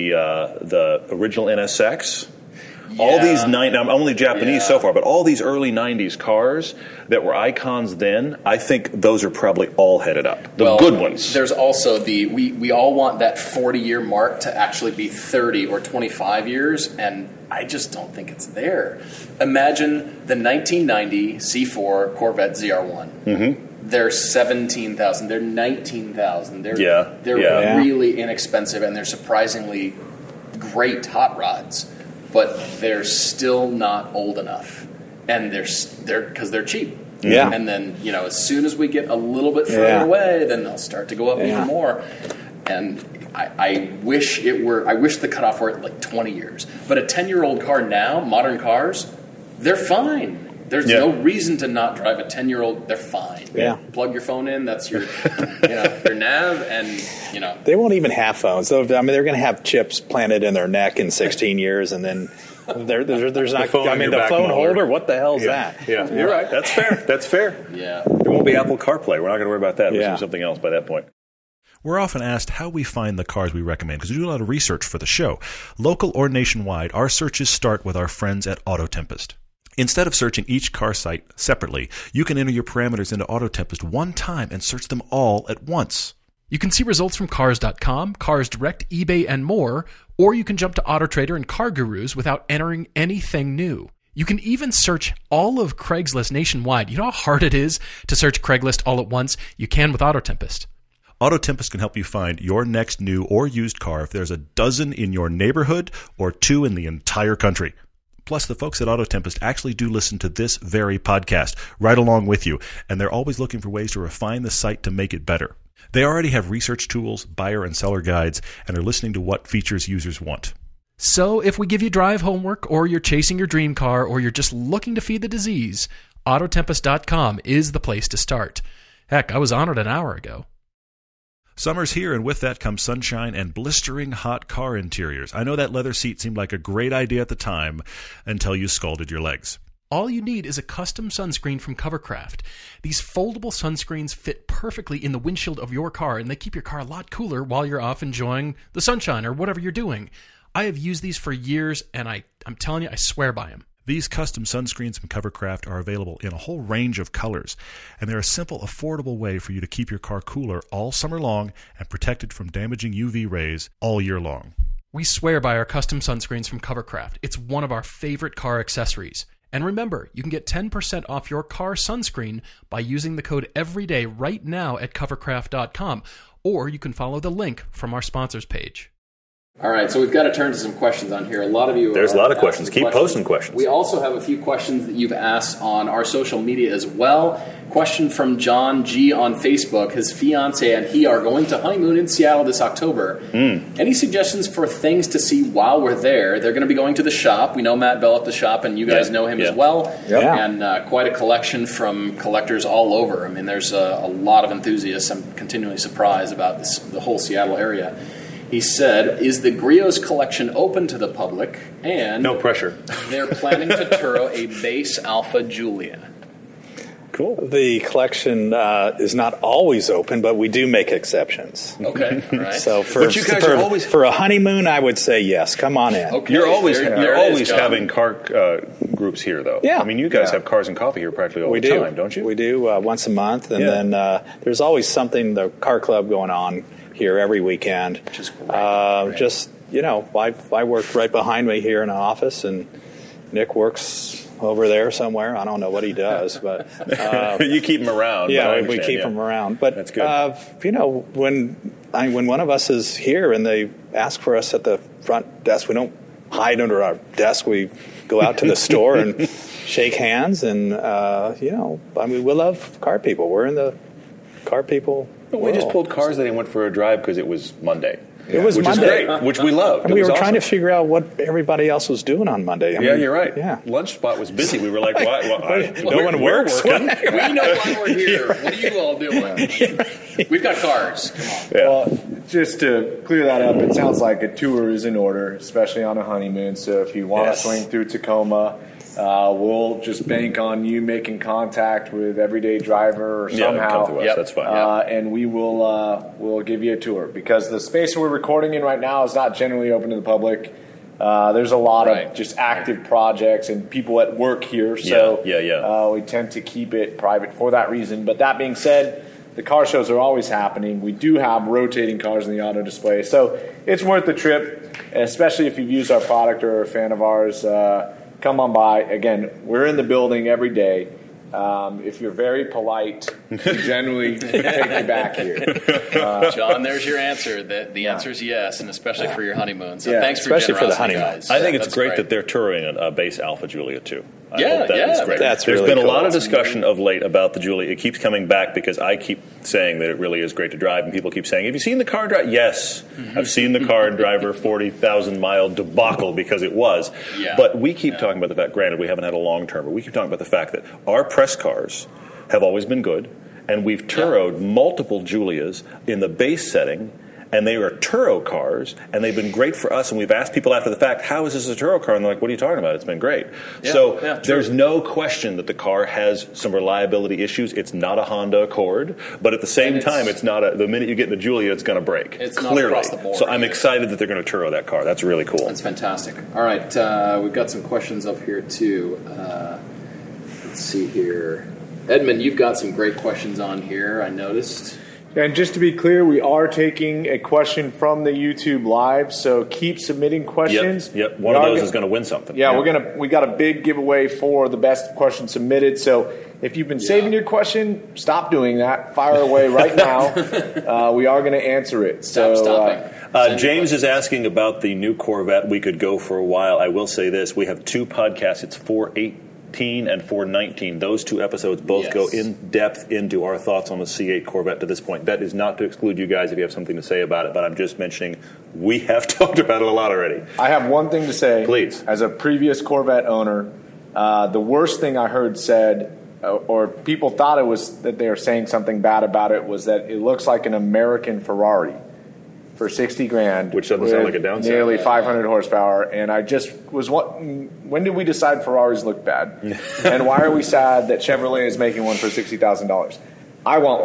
the original NSX. All these I'm only Japanese so far, but all these early 90s cars that were icons then, I think those are probably all headed up. The good ones. There's also we all want that 40-year mark to actually be 30 or 25 years, and I just don't think it's there. Imagine the 1990 C4 Corvette ZR1. Mm-hmm. They're 17,000. They're 19,000. They're really inexpensive, and they're surprisingly great hot rods. But they're still not old enough, and they're because they're cheap. Yeah. And then as soon as we get a little bit further away, then they'll start to go up even more. And I wish the cutoff were at like 20 years. But a 10-year-old car now, modern cars, they're fine. There's no reason to not drive a 10-year-old. They're fine. Yeah. Plug your phone in. That's your your nav, and They won't even have phones. So, they're going to have chips planted in their neck in 16 years, and then there's not. The phone holder. What the hell is that? Yeah, you're right. That's fair. That's fair. Yeah. There won't be Apple CarPlay. We're not going to worry about that. We'll do something else by that point. We're often asked how we find the cars we recommend because we do a lot of research for the show. Local or nationwide, our searches start with our friends at Auto Tempest. Instead of searching each car site separately, you can enter your parameters into Auto Tempest one time and search them all at once. You can see results from Cars.com, Cars Direct, eBay, and more, or you can jump to AutoTrader and Car Gurus without entering anything new. You can even search all of Craigslist nationwide. You know how hard it is to search Craigslist all at once? You can with Auto Tempest. Auto Tempest can help you find your next new or used car if there's a dozen in your neighborhood or 2 in the entire country. Plus, the folks at Auto Tempest actually do listen to this very podcast right along with you, and they're always looking for ways to refine the site to make it better. They already have research tools, buyer and seller guides, and are listening to what features users want. So if we give you drive homework, or you're chasing your dream car, or you're just looking to feed the disease, Autotempest.com is the place to start. Heck, I was on it an hour ago. Summer's here, and with that comes sunshine and blistering hot car interiors. I know that leather seat seemed like a great idea at the time until you scalded your legs. All you need is a custom sunscreen from Covercraft. These foldable sunscreens fit perfectly in the windshield of your car, and they keep your car a lot cooler while you're off enjoying the sunshine or whatever you're doing. I have used these for years, and I'm telling you, I swear by them. These custom sunscreens from Covercraft are available in a whole range of colors, and they're a simple, affordable way for you to keep your car cooler all summer long and protected from damaging UV rays all year long. We swear by our custom sunscreens from Covercraft. It's one of our favorite car accessories. And remember, you can get 10% off your car sunscreen by using the code EVERYDAY right now at covercraft.com, or you can follow the link from our sponsors page. All right, so we've got to turn to some questions on here. A lot of you There's a lot of questions. Keep posting questions. We also have a few questions that you've asked on our social media as well. Question from John G. on Facebook. His fiancé and he are going to honeymoon in Seattle this October. Any suggestions for things to see while we're there? They're going to be going to the shop. We know Matt Bell at the shop, and you guys know him as well. And quite a collection from collectors all over. I mean, there's a lot of enthusiasts. I'm continually surprised about the whole Seattle area. He said, is the Griot's collection open to the public? And no pressure. They're planning to Turo a base Alfa Giulia. Cool. The collection is not always open, but we do make exceptions. Okay, all right. So for a honeymoon, I would say yes. Come on in. Okay. You're always having car groups here, though. Yeah. I mean, you guys have Cars and Coffee here practically all the time, don't you? We do once a month, and then there's always something, the car club going on here every weekend. Which is great. Just, I work right behind me here in the office, and Nick works over there somewhere. I don't know what he does, but you keep him around. Yeah, we keep him around. But that's good. When one of us is here and they ask for us at the front desk, we don't hide under our desk. We go out to the store and shake hands, and we love car people. We're in the car people. We just pulled cars that went for a drive because it was Monday. It was Monday. Is great, which we love. And we were trying to figure out what everybody else was doing on Monday. You're right. Yeah. Lunch spot was busy. We were like, why? No one works. We know why we're here. What are you all doing? We've got cars. Come on. Yeah. Well, just to clear that up, it sounds like a tour is in order, especially on a honeymoon. So if you want to swing through Tacoma, we'll just bank on you making contact with Everyday Driver or somehow. Come to us. That's fine. And we will we'll give you a tour, because the space we're recording in right now is not generally open to the public. There's a lot of just active projects and people at work here, so we tend to keep it private for that reason. But that being said, the car shows are always happening. We do have rotating cars in the auto display, so it's worth the trip, especially if you've used our product or are a fan of ours. Come on by. Again, we're in the building every day. If you're very polite, we generally take you back here. John, there's your answer. The answer is yes, and especially for your honeymoon. So thanks for especially your generosity, for the honeymoon. guys. I think it's great that they're touring a base Alfa Giulia, too. I hope that is great. That's There's really been a cool. lot of discussion of late about the Giulia. It keeps coming back because I keep saying that it really is great to drive, and people keep saying, have you seen the car drive? Yes, I've seen the car driver 40,000-mile debacle, because it was. Yeah. But we keep talking about the fact, granted, we haven't had a long term, but we keep talking about the fact that our press cars have always been good, and we've Turo'd multiple Giulias in the base setting, and they are Turo cars, and they've been great for us. And we've asked people after the fact, how is this a Turo car? And they're like, what are you talking about? It's been great. There's no question that the car has some reliability issues. It's not a Honda Accord, but at the same time, it's not the minute you get in the Giulia, it's going to break. It's clearly. not across the board. So I'm excited that they're going to Turo that car. That's really cool. That's fantastic. All right, we've got some questions up here, too. Let's see here. Edmund, you've got some great questions on here, I noticed. And just to be clear, we are taking a question from the YouTube Live, so keep submitting questions. Yep. One of those is going to win something. Yeah, we got a big giveaway for the best question submitted. So if you've been saving your question, stop doing that. Fire away right now. We are going to answer it. Stop stopping. James is asking about the new Corvette. We could go for a while. I will say this. We have two podcasts. It's 418 and 419. Those two episodes both go in depth into our thoughts on the C8 Corvette to this point. That is not to exclude you guys if you have something to say about it, but I'm just mentioning we have talked about it a lot already. I have one thing to say. Please. As a previous Corvette owner, the worst thing I heard said, or people thought it was that they were saying something bad about it, was that it looks like an American Ferrari for $60,000, which doesn't sound like a downside. Nearly 500 horsepower, and I just was when did we decide Ferraris look bad, and why are we sad that Chevrolet is making one for $60,000? I want one.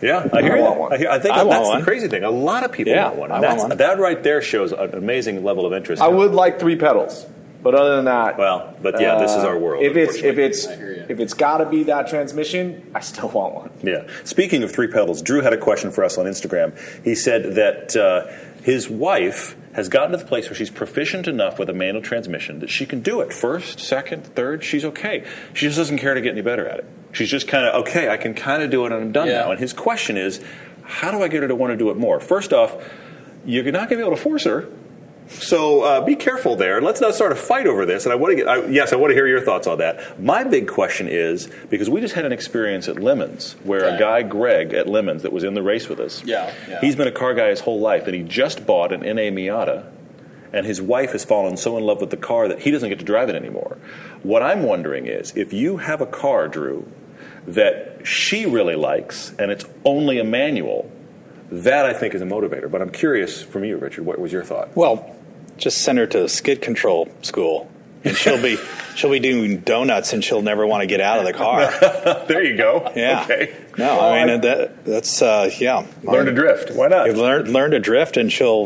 Yeah, I hear want one. I think that's the crazy thing. A lot of people want one. I want one. That right there shows an amazing level of interest. I would like 3 pedals, but other than that, this is our world. If it's got to be that transmission, I still want one. Yeah. Speaking of 3 pedals, Drew had a question for us on Instagram. He said that his wife has gotten to the place where she's proficient enough with a manual transmission that she can do it first, second, third. She's okay. She just doesn't care to get any better at it. She's just kind of, okay, I can kind of do it and I'm done now. And his question is, how do I get her to want to do it more? First off, you're not going to be able to force her. So be careful there. Let's not start a fight over this. And I want to hear your thoughts on that. My big question is, because we just had an experience at Lemons where a guy, Greg, at Lemons that was in the race with us, he's been a car guy his whole life, and he just bought an NA Miata, and his wife has fallen so in love with the car that he doesn't get to drive it anymore. What I'm wondering is, if you have a car, Drew, that she really likes, and it's only a manual, that I think is a motivator. But I'm curious from you, Richard, what was your thought? Well, just send her to skid control school, and she'll be doing donuts, and she'll never want to get out of the car. There you go. Yeah. Okay. No, I mean that's Learn to drift. Why not? Learn to drift, and she'll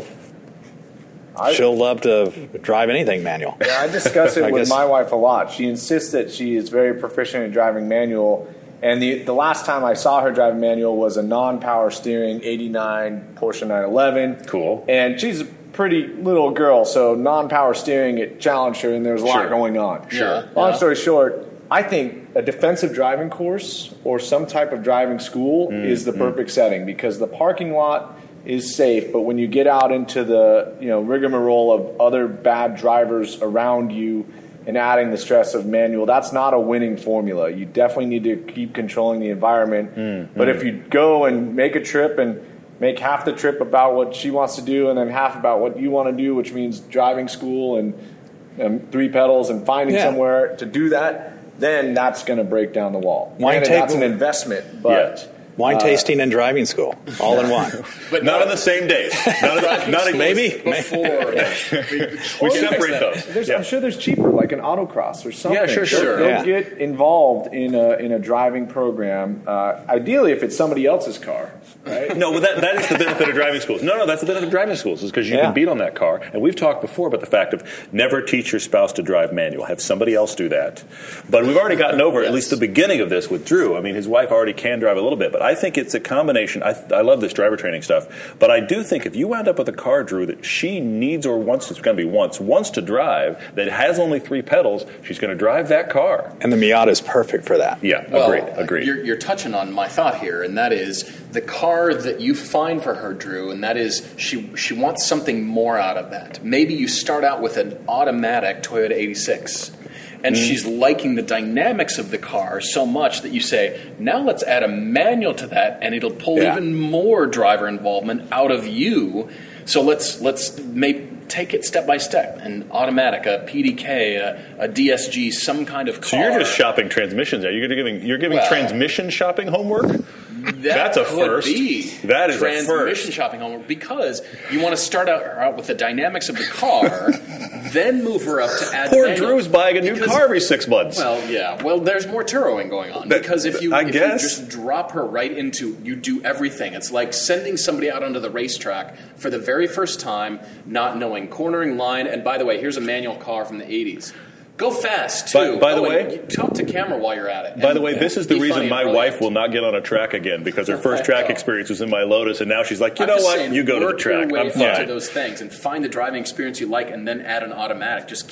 love to drive anything manual. Yeah, I discuss it with my wife a lot. She insists that she is very proficient in driving manual. And the last time I saw her drive manual was a non-power steering 89 Porsche 911. Cool. And she's a pretty little girl, so non-power steering, it challenged her, and there was a lot going on. Sure. Long story short, I think a defensive driving course or some type of driving school is the perfect setting, because the parking lot is safe, but when you get out into the rigmarole of other bad drivers around you and adding the stress of manual, that's not a winning formula. You definitely need to keep controlling the environment. But if you go and make a trip and make half the trip about what she wants to do and then half about what you want to do, which means driving school and 3 pedals and finding somewhere to do that, then that's going to break down the wall. That's an investment, but... Wine tasting and driving school, all in one. But not on the same days. Maybe. Before. We separate those. I'm sure there's cheaper, like an autocross or something. Yeah, sure. Don't get involved in a driving program. Ideally, if it's somebody else's car, right? No, but that is the benefit of driving schools. No, that's the benefit of driving schools, is because you can beat on that car. And we've talked before about the fact of never teach your spouse to drive manual. Have somebody else do that. But we've already gotten over at least the beginning of this with Drew. I mean, his wife already can drive a little bit, but I think it's a combination. I love this driver training stuff, but I do think if you wound up with a car, Drew, that she needs or wants to drive, that has only 3 pedals, she's going to drive that car. And the Miata is perfect for that. Yeah, agreed. You're touching on my thought here, and that is the car that you find for her, Drew, and that is she wants something more out of that. Maybe you start out with an automatic Toyota 86. And she's liking the dynamics of the car so much that you say, now let's add a manual to that, and it'll pull even more driver involvement out of you. So let's take it step by step. An automatic, a PDK, a DSG, some kind of car. So you're just shopping transmissions. You're giving transmission shopping homework? That's a first. That is a first. Transmission shopping homework, because you want to start out with the dynamics of the car, then move her up to add. Poor Drew's buying a new car every 6 months. Well, yeah. Well, there's more Turoing going on, because if you just drop her right into, you do everything. It's like sending somebody out onto the racetrack for the very first time, not knowing cornering line. And by the way, here's a manual car from the 80s. Go fast, too. By the way, talk to camera while you're at it. By the way, this is the reason my wife will not get on a track again, because her first track experience was in my Lotus, and now she's like, you know what? You go to the track. I'm fine. To those things and find the driving experience you like, and then add an automatic. Just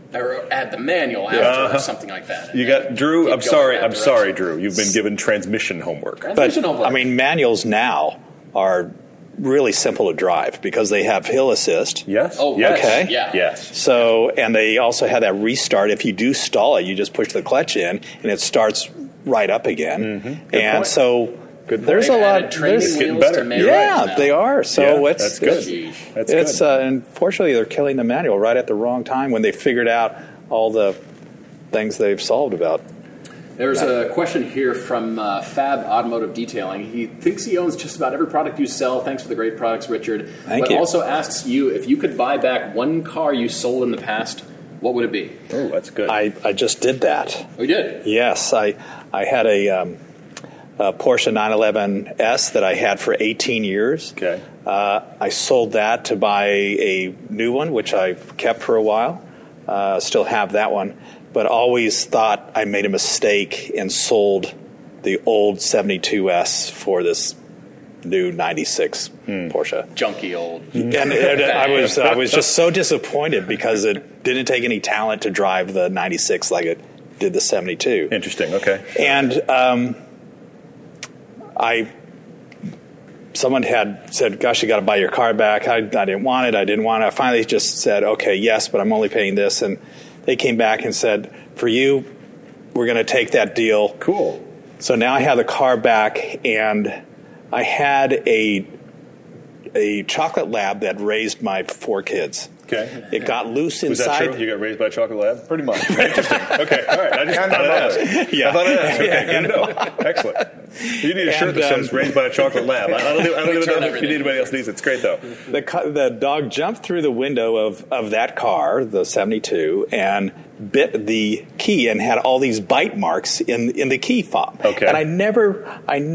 add the manual after or something like that. You got Drew. I'm sorry, Drew. You've been given transmission homework. I mean, manuals now are really simple to drive because they have hill assist. Yes. Oh, yes. Okay. Yeah. Yes. So, and they also have that restart. If you do stall it, you just push the clutch in, and it starts right up again. Mm-hmm. And point. so there's They've a lot. There's getting better. Yeah, they are. So that's good. It's unfortunately they're killing the manual right at the wrong time when they figured out all the things they've solved about. There's a question here from Fab Automotive Detailing. He thinks he owns just about every product you sell. Thanks for the great products, Richard. Thank you. But also asks you, if you could buy back one car you sold in the past, what would it be? Oh, that's good. I just did that. Oh, you did? Yes, I had a Porsche 911S that I had for 18 years. Okay. I sold that to buy a new one, which I've kept for a while. Still have that one, but always thought I made a mistake and sold the old 72S for this new 96 Porsche. Junky old. And I was just so disappointed because it didn't take any talent to drive the 96 like it did the 72. Interesting. Okay. And someone had said, "Gosh, you got to buy your car back." I didn't want it. I finally just said, "Okay, yes, but I'm only paying this." And they came back and said, "For you, we're going to take that deal." Cool. So now I have the car back, and I had a chocolate lab that raised my 4 kids. Okay. It got loose inside. Was that true? You got raised by a chocolate lab? Pretty much. Interesting. Okay. All right. I just thought I'd ask. Yeah. I thought I'd ask. Okay. Good to know. Excellent. You need a shirt that says "raised by a chocolate lab." I don't even know if anybody else needs it. It's great though. The dog jumped through the window of that car, the 72, and bit the key and had all these bite marks in the key fob. Okay. And I never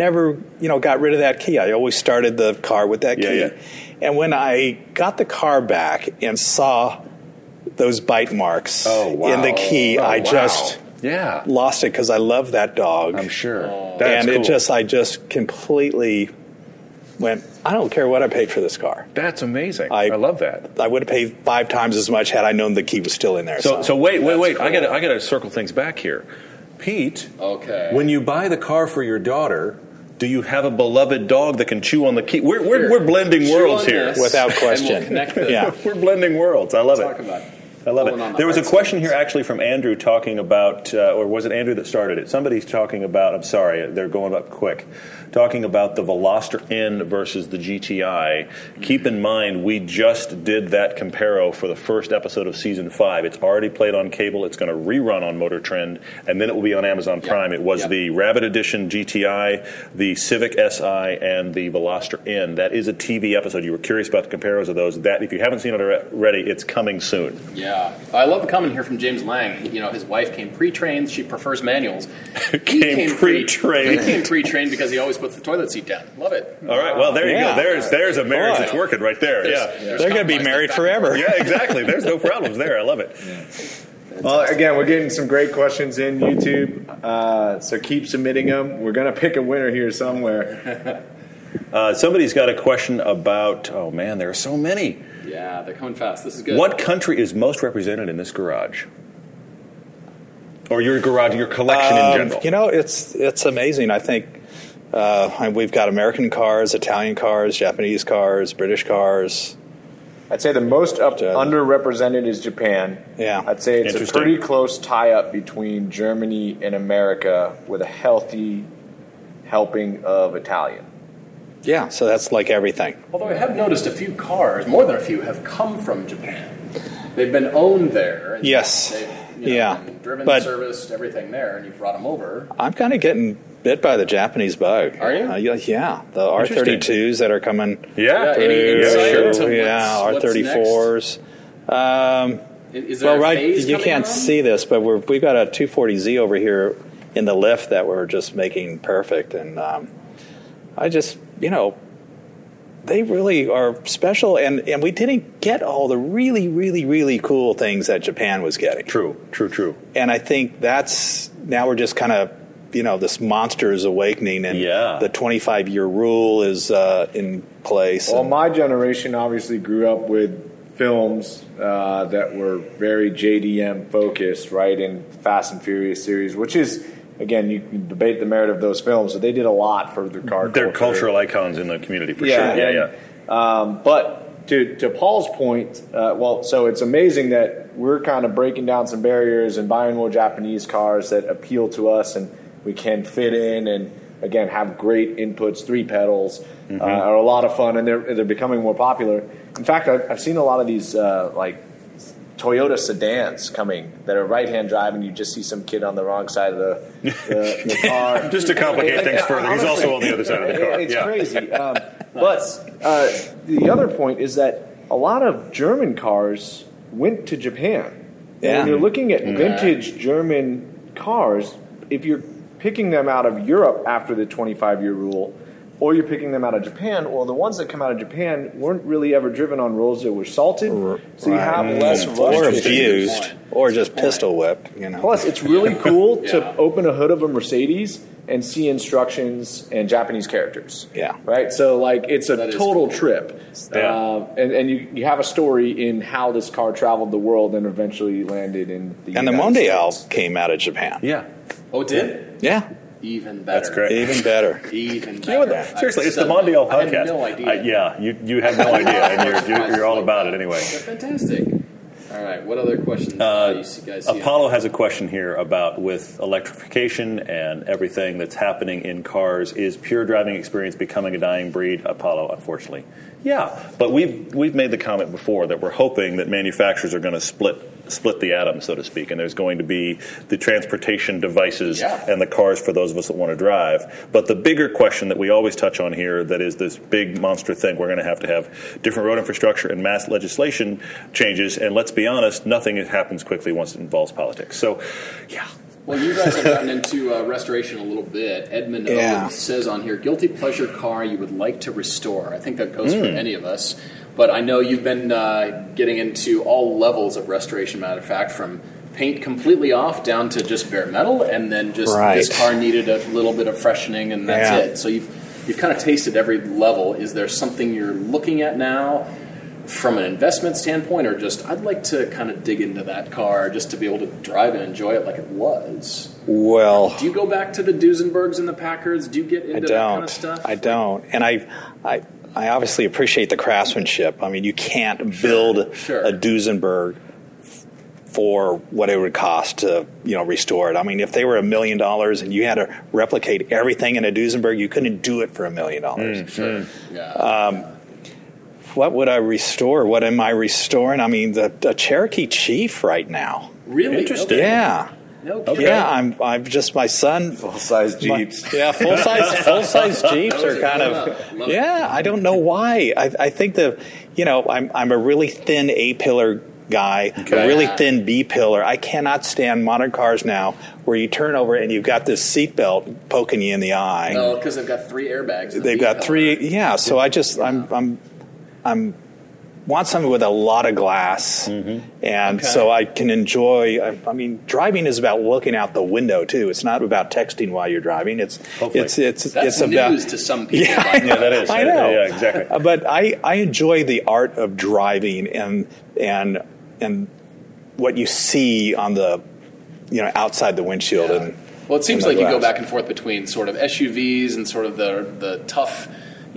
got rid of that key. I always started the car with that key. Yeah. And when I got the car back and saw those bite marks in the key, I just lost it because I love that dog. I'm sure. And I just completely went, I don't care what I paid for this car. That's amazing. I love that. I would have paid 5 times as much had I known the key was still in there. So wait. Cool. I got to circle things back here. Pete, when you buy the car for your daughter, do you have a beloved dog that can chew on the key? We're blending worlds here. Without question. We're blending worlds. I love it. I love it. There was a question here actually from Andrew talking about, or was it Andrew that started it? Somebody's talking about, I'm sorry, they're going up quick, talking about the Veloster N versus the GTI. Keep in mind, we just did that comparo for the first episode of Season 5. It's already played on cable. It's going to rerun on Motor Trend, and then it will be on Amazon Prime. It was the Rabbit Edition GTI, the Civic Si, and the Veloster N. That is a TV episode. You were curious about the comparos of those. That, if you haven't seen it already, it's coming soon. Yeah. I love the comment here from James Lang. His wife came pre-trained. She prefers manuals. He came pre-trained. He came pre-trained because he always puts the toilet seat down. Love it. All right. Well, there you go. There's a marriage that's working right there. They're going to be married forever. Yeah, exactly. There's no problems there. I love it. Well, again, we're getting some great questions in YouTube, so keep submitting them. We're going to pick a winner here somewhere. Somebody's got a question about, oh man, there are so many. Yeah, they're coming fast. This is good. What country is most represented in this garage? Or your garage, your collection in general? It's amazing. I think we've got American cars, Italian cars, Japanese cars, British cars. I'd say the most underrepresented is Japan. Yeah. I'd say it's a pretty close tie-up between Germany and America with a healthy helping of Italian. Yeah, so that's like everything. Although I have noticed a few cars, more than a few, have come from Japan. They've been owned there. And yes. Been driven, serviced, everything there, and you've brought them over. I'm kind of getting bit by the Japanese bug. Are you? Yeah, the R32s that are coming. Yeah, R34s. Is there a phase you can't see this, but we've got a 240Z over here in the lift that we're just making perfect, and I just, they really are special, and we didn't get all the really, really, really cool things that Japan was getting. True. And I think now we're just kind of, this monster is awakening, and the 25-year rule is in place. Well, my generation obviously grew up with films that were very JDM focused, right, in Fast and Furious series, which is, again, you can debate the merit of those films, so they did a lot for their car culture. They're cultural icons in the community, for sure. But to Paul's point, so it's amazing that we're kind of breaking down some barriers and buying more Japanese cars that appeal to us, and we can fit in and, again, have great inputs. 3 pedals are a lot of fun, and they're becoming more popular. In fact, I've seen a lot of these Toyota sedans coming that are right-hand drive, and you just see some kid on the wrong side of the car. Just to complicate things further, he's also on the other side of the car. It's crazy. But the other point is that a lot of German cars went to Japan. And when you're looking at vintage German cars, if you're picking them out of Europe after the 25-year rule, or you're picking them out of Japan. Well, the ones that come out of Japan weren't really ever driven on roads that were salted, so you have less or abused, or just pistol whipped. Plus, it's really cool to open a hood of a Mercedes and see instructions and Japanese characters. Yeah. Right? So, it's a total trip. Yeah. And you have a story in how this car traveled the world and eventually landed in the And the Mondial came out of Japan. Yeah. Oh, it did? Yeah. Even better. That's great. Even better. Even better. Seriously, it's the Mondial podcast. I had no idea. You have no idea, and you're all about it anyway. They're fantastic. All right, what other questions you guys see? Apollo has a question here about with electrification and everything that's happening in cars, is pure driving experience becoming a dying breed? Apollo, unfortunately. Yeah, but we've made the comment before that we're hoping that manufacturers are going to split the atom, so to speak, and there's going to be the transportation devices and the cars for those of us that want to drive. But the bigger question that we always touch on here, that is this big monster thing, we're going to have different road infrastructure and mass legislation changes, and let's be honest, nothing happens quickly once it involves politics. So, yeah. Well, you guys have gotten into restoration a little bit. Edmund Owens says on here, guilty pleasure car you would like to restore. I think that goes for any of us. But I know you've been getting into all levels of restoration, matter of fact, from paint completely off down to just bare metal, and then just this car needed a little bit of freshening, and that's it. So you've kind of tasted every level. Is there something you're looking at now from an investment standpoint, or just I'd like to kind of dig into that car just to be able to drive and enjoy it like it was? Well, do you go back to the Duesenbergs and the Packards? Do you get into that kind of stuff? I don't. And I obviously appreciate the craftsmanship. I mean, you can't build a Duesenberg for what it would cost to, restore it. I mean, if they were $1 million and you had to replicate everything in a Duesenberg, you couldn't do it for $1 million. Sure. Yeah. What would I restore? What am I restoring? I mean, the Cherokee Chief right now. Really? Interesting. Yeah. Okay. Yeah, I'm just my son. Full-size Jeeps. Full-size Jeeps are kind of. Yeah, I don't know why. I think I'm a really thin A-pillar guy, a really thin B-pillar. I cannot stand modern cars now where you turn over and you've got this seatbelt poking you in the eye. No, because they've got 3 airbags. They've got 3. Yeah, so I'm want something with a lot of glass, and so I can enjoy. I mean, driving is about looking out the window too. It's not about texting while you're driving. It's that's about news to some people. Yeah, that is. I know. Yeah, exactly. But I enjoy the art of driving and what you see on the outside the windshield. Yeah. And well, it seems like you go back and forth between sort of SUVs and sort of the tough,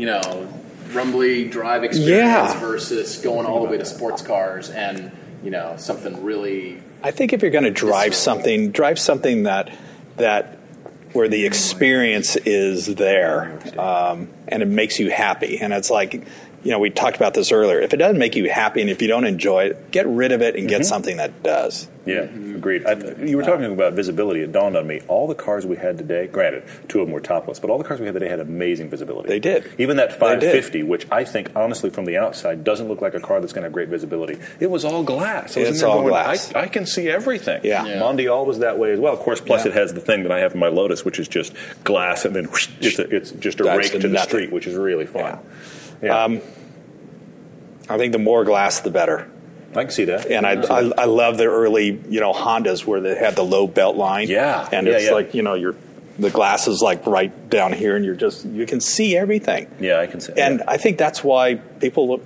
rumbly drive experience versus going all the way to sports cars and something really. I think if you're going to drive something that where the experience is there and it makes you happy, and it's like we talked about this earlier. If it doesn't make you happy and if you don't enjoy it, get rid of it and get something that does. Yeah, agreed. You were talking about visibility. It dawned on me. All the cars we had today, granted, 2 of them were topless, but all the cars we had today had amazing visibility. They did. Even that 550, which I think, honestly, from the outside, doesn't look like a car that's going to have great visibility. It was all glass. It's all glass. I can see everything. Yeah. Mondial was that way as well. Of course, plus it has the thing that I have in my Lotus, which is just glass, and then whoosh, it's just a rake to the street, which is really fun. Yeah. I think the more glass, the better. I can see that. And I love the early, Hondas where they had the low belt line. Yeah. And it's like, the glass is like right down here and you can see everything. Yeah, I can see. And I think that's why people,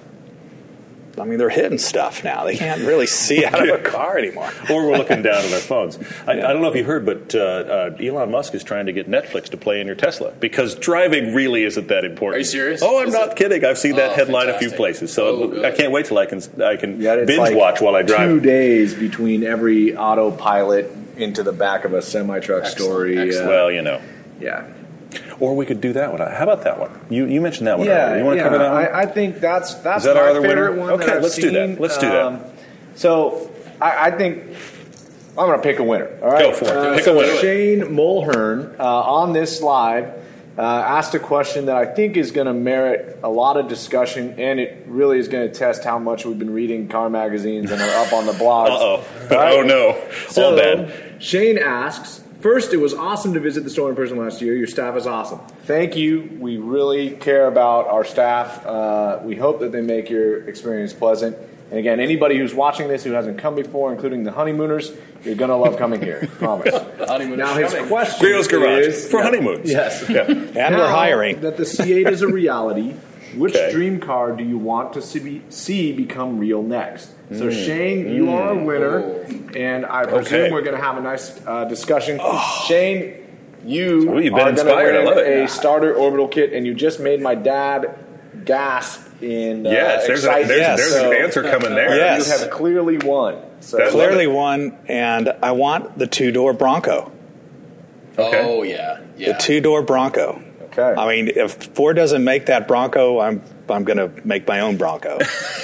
they're hitting stuff now. They can't really see out of a car anymore. Or we're looking down at their phones. I don't know if you heard, but Elon Musk is trying to get Netflix to play in your Tesla because driving really isn't that important. Are you serious? Oh, I'm not kidding. I've seen that headline a few places, so I can't wait till I can binge watch while I drive. 2 days between every autopilot into the back of a semi-truck story. Well, Yeah. Or we could do that one. How about that one? You mentioned that one earlier. You want to cover that one? I think that's Is that my our other favorite winner? one. Okay, let's do that. Let's do that. So I think I'm going to pick a winner. All right, go for it. Pick a winner. Shane Mulhern on this live asked a question that I think is going to merit a lot of discussion, and it really is going to test how much we've been reading car magazines and are up on the blogs. Right? Oh no, So all bad. Shane asks, First, it was awesome to visit the store in person last year. Your staff is awesome. Thank you. We really care about our staff. We hope that they make your experience pleasant. And again, anybody who's watching this who hasn't come before, including the honeymooners, you're going to love coming here. Promise. Now, his question Griot's Garage is, for honeymoons. Yes. Yeah. And now we're hiring. that the C8 is a reality, which Okay. dream car do you want to see become real next? So, Shane, you are a winner, and I presume we're going to have a nice discussion. Shane, you Ooh, you've been are going to inspired. I love win it. a starter orbital kit, and you just made my dad gasp in Yes, there's an answer coming there. Yes. You have clearly won. So That's- Clearly won, and I want the two-door Bronco. Okay. Oh, yeah. The two-door Bronco. okay. I mean, if Ford doesn't make that Bronco, I'm going to make my own Bronco.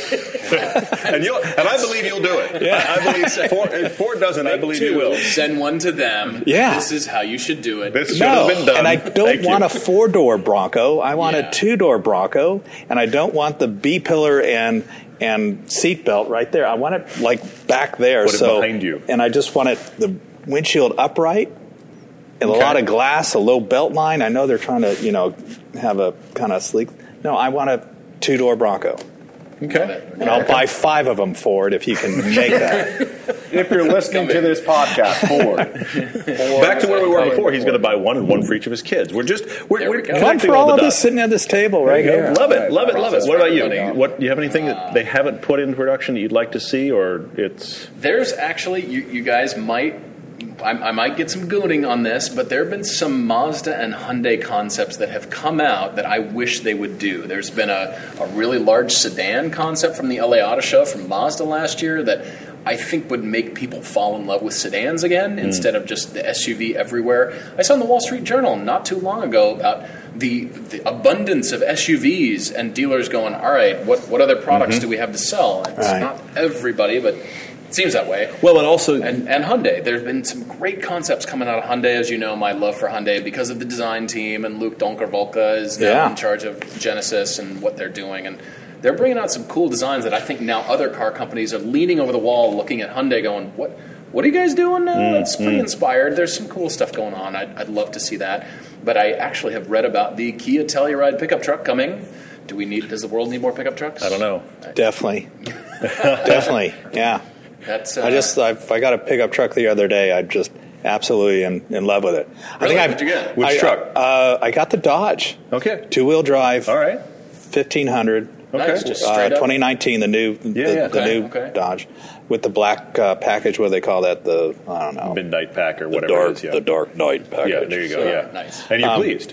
And I believe you'll do it. Yeah. I believe if Ford doesn't, I believe you will. Send one to them. Yeah. This is how you should do it. This should have been done. And I don't Thank want you. a four-door Bronco. I want Yeah. a two-door Bronco, and I don't want the B-pillar and seat belt right there. I want it like back there. Put it behind you. And I just want it the windshield upright and Okay. a lot of glass, a low belt line. I know they're trying to, have a kind of sleek. No, I want a two-door Bronco. Okay. And I'll buy 5 of them, Ford, if you can make that. If you're listening to this podcast, Ford. Back to where we were before. He's going to buy one and one for each of his kids. We're There we go. One connecting for all the of us dots. sitting at this table right here. Love it, love it, love it. Process What about for you? everybody. Do you have anything that they haven't put into production that you'd like to see, or it's? There's actually, you guys might, I might get some gooning on this, but there have been some Mazda and Hyundai concepts that have come out that I wish they would do. There's been a really large sedan concept from the LA Auto Show from Mazda last year that I think would make people fall in love with sedans again instead of just the SUV everywhere. I saw in the Wall Street Journal not too long ago about the abundance of SUVs and dealers going, all right, what other products do we have to sell? It's Right. not everybody, but it seems that way. Well, and also, And Hyundai, there's been some great concepts coming out of Hyundai. As you know, my love for Hyundai because of the design team, and Luke Donker-Volka is now Yeah. in charge of Genesis and what they're doing. And they're bringing out some cool designs that I think now other car companies are leaning over the wall looking at Hyundai going, what are you guys doing now? That's pretty inspired. There's some cool stuff going on. I'd love to see that. But I actually have read about the Kia Telluride pickup truck coming. Does the world need more pickup trucks? I don't know. Definitely. Definitely, yeah. That's I got a pickup truck the other day. I'm just absolutely in love with it. Really? What'd you get? Which truck? I got the Dodge. Okay. 2-wheel drive. All right. 1500. nice, just straight up. 2019, the new Okay. Dodge with the black package. What do they call that? I don't know. Midnight pack or whatever it is. Yeah. The dark night package. Yeah, there you go. Yeah. Nice. And you're pleased.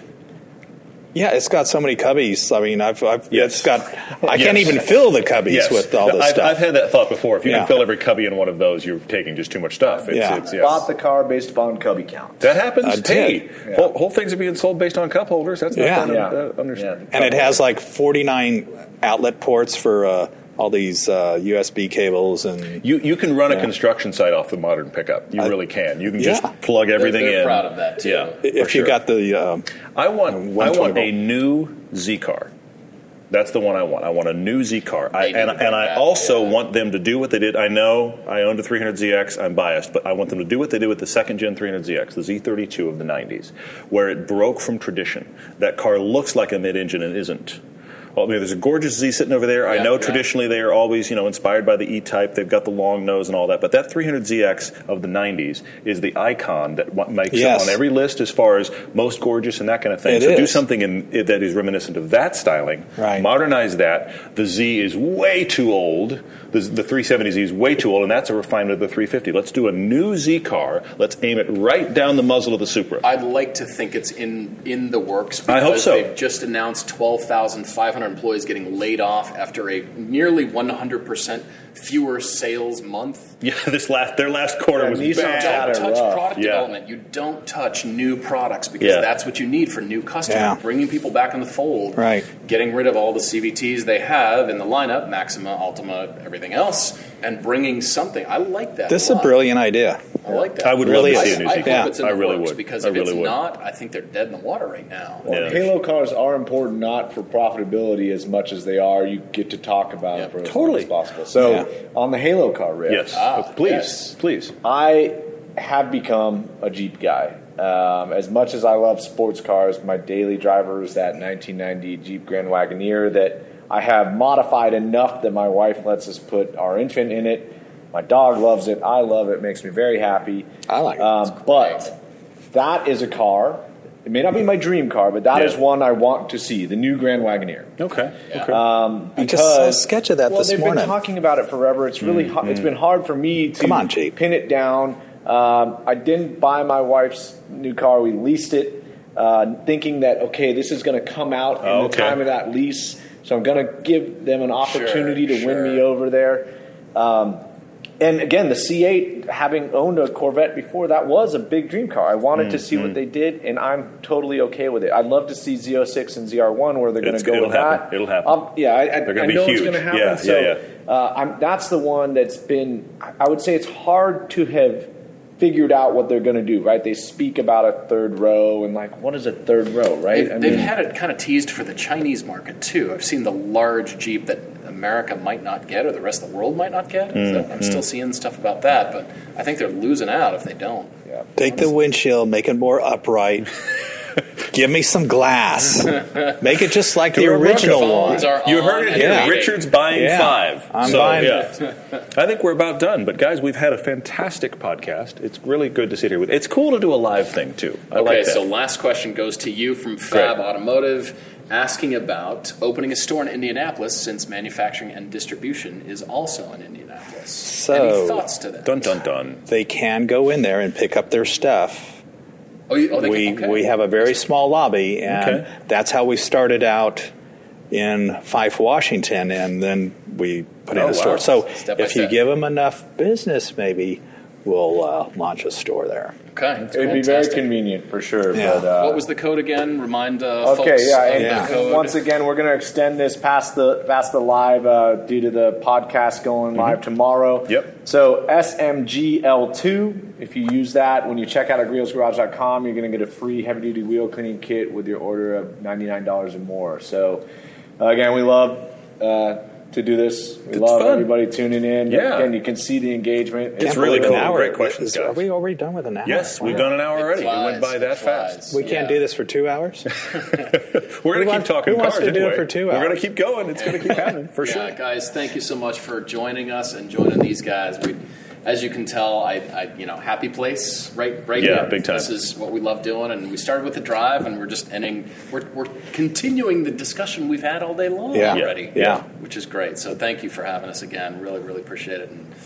Yeah, it's got so many cubbies. I mean, Yes. it's got. I can't even fill the cubbies with all this stuff. I've had that thought before. If you Yeah. can fill every cubby in one of those, you're taking just too much stuff. It's Bought the car based upon cubby count. That happens. I did. Hey, whole things are being sold based on cup holders. That's not Yeah. understandable. And it has like 49 outlet ports for all these USB cables and. You can run a construction site off the modern pickup. You really can. You can just Yeah. plug everything They're in. proud of that, too. Yeah, If for you sure. got the I want 120 a new Z car. That's the one I want. I want a new Z car. They need And to bring I that, also yeah. want them to do what they did. I know I owned a 300ZX. I'm biased, but I want them to do what they did with the second-gen 300ZX, the Z32 of the 90s, where it broke from tradition. That car looks like a mid-engine and isn't. Well, I mean, there's a gorgeous Z sitting over there. I know traditionally they are always, inspired by the E-Type. They've got the long nose and all that. But that 300ZX of the 90s is the icon that makes it on every list as far as most gorgeous and that kind of thing. It do is. something that is reminiscent of that styling. Right. Modernize that. The Z is way too old. The 370Z is way too old, and that's a refinement of the 350. Let's do a new Z car. Let's aim it right down the muzzle of the Supra. I'd like to think it's in the works because I hope so. they've just announced 12,500 employees getting laid off after a nearly 100% fewer sales month. Yeah, their last quarter was Nissan bad. had Don't it touch rough. product Yeah. development. You don't touch new products because Yeah. that's what you need for new customers. Yeah. Bringing people back in the fold. Right. Getting rid of all the CVTs they have in the lineup, Maxima, Altima, everything else, and bringing something. I like that. This is a lot. brilliant idea. I like that. I would Really love to is. see a new I Z hope car. it's in I the really works would. because I if really it's would. not, I think they're dead in the water right now. Yeah. Halo cars are important not for profitability as much as they are. You get to talk about it for as long as possible. So Yeah. on the Halo car riff, Yes. Please. I have become a Jeep guy. As much as I love sports cars, my daily driver is that 1990 Jeep Grand Wagoneer that I have modified enough that my wife lets us put our infant in it. My dog loves it. I love it. It makes me very happy. I like it. But that is a car. It may not be my dream car, but that is one I want to see, the new Grand Wagoneer. Okay. I just saw a sketch of that this they've morning. been talking about it forever. It's really it's been hard for me to pin it down. I didn't buy my wife's new car. We leased it, thinking that, okay, this is going to come out in the time of that lease, so I'm going to give them an opportunity to win me over there. And again, the C8, having owned a Corvette before, that was a big dream car. I wanted to see what they did, and I'm totally okay with it. I'd love to see Z06 and ZR1 where they're going to go with that. It'll happen. I know it's going to happen. That's the one that's been, I would say it's hard to have figured out what they're going to do, right? They speak about a third row and like, what is a third row, right? They've had it kind of teased for the Chinese market too. I've seen the large Jeep that America might not get or the rest of the world might not get. So I'm still seeing stuff about that, but I think they're losing out if they don't. Yeah. Take the windshield, make it more upright. Give me some glass. Make it just like the original one. You heard it here. Yeah. Richard's buying 5. I'm buying. I think we're about done. But guys, we've had a fantastic podcast. It's really good to sit here with. It's cool to do a live thing too. I like that. So last question goes to you from Fab Automotive, asking about opening a store in Indianapolis since manufacturing and distribution is also in Indianapolis. So, any thoughts to that? Dun dun dun. They can go in there and pick up their stuff. We have a very small lobby, and that's how we started out in Fife, Washington, and then we put in a store. So if you give them enough business, maybe we'll launch a store there. Okay. It would be very convenient for sure. Yeah. But, what was the code again? Remind folks. And once again, we're going to extend this past the live due to the podcast going live tomorrow. Yep. So SMGL2, if you use that, when you check out at GriosGarage.com, you're going to get a free heavy-duty wheel cleaning kit with your order of $99 or more. So, again, we love to do this. We love everybody tuning in. Yeah. Again, you can see the engagement. It's really cool. Great questions, guys. Are we already done with an hour? Yes, we've done an hour already. We went by that fast. We can't do this for 2 hours? We're going to keep talking who wants cars to do anyway. it for 2 hours? We're going to keep going. It's going to keep happening for sure. Guys, thank you so much for joining us and joining these guys. As you can tell, I happy place right here. Big time. This is what we love doing, and we started with the drive, and we're just ending. We're continuing the discussion we've had all day long already. Yeah, which is great. So thank you for having us again. Really, really appreciate it, and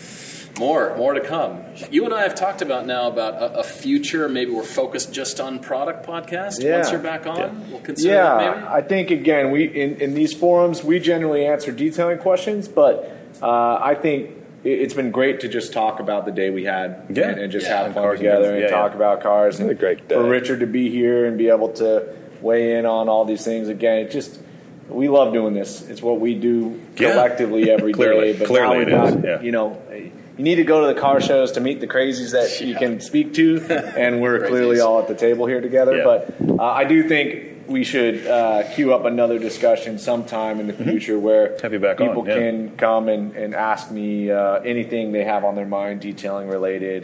more to come. You and I have talked about a future. Maybe we're focused just on product podcast. Yeah. Once you're back on, we'll consider that maybe. I think again we in these forums we generally answer detailing questions, but I think it's been great to just talk about the day we had and just have fun together and talk about cars. And great day. For Richard to be here and be able to weigh in on all these things again, we love doing this. It's what we do collectively every day. But clearly now it is. You need to go to the car shows to meet the crazies that you can speak to, and we're clearly all at the table here together. But I do think we should queue up another discussion sometime in the future where people can come and ask me anything they have on their mind, detailing related.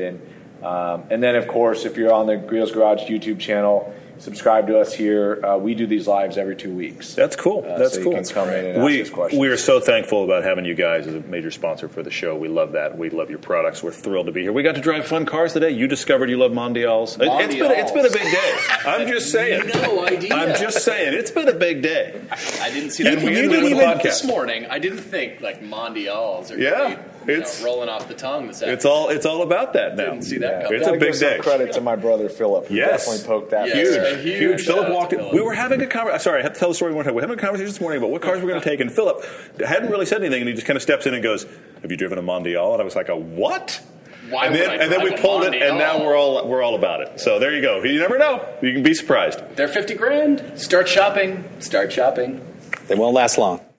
And then, of course, if you're on the Griot's Garage YouTube channel, subscribe to us here. We do these lives every 2 weeks. That's cool. That's cool. You can come in and ask us questions. We are so thankful about having you guys as a major sponsor for the show. We love that. We love your products. We're thrilled to be here. We got to drive fun cars today. You discovered you love Mondials. It's been a big day. I'm just saying. No idea. I'm just saying. It's been a big day. I didn't see that. This morning, I didn't think like Mondials or it's rolling off the tongue this afternoon. It's all about that now. Didn't see that coming. It's a big day. Credit to my brother Philip. Who definitely poked that. Huge. Philip walked in. We were having a conversation. Sorry, I have to tell the story one time. We were having a conversation this morning about what cars we're going to take, and Philip hadn't really said anything, and he just kind of steps in and goes, "Have you driven a Mondial?" And I was like, "A what?" And then we pulled it, and now we're all about it. So there you go. You never know. You can be surprised. They're $50,000. Start shopping. They won't last long.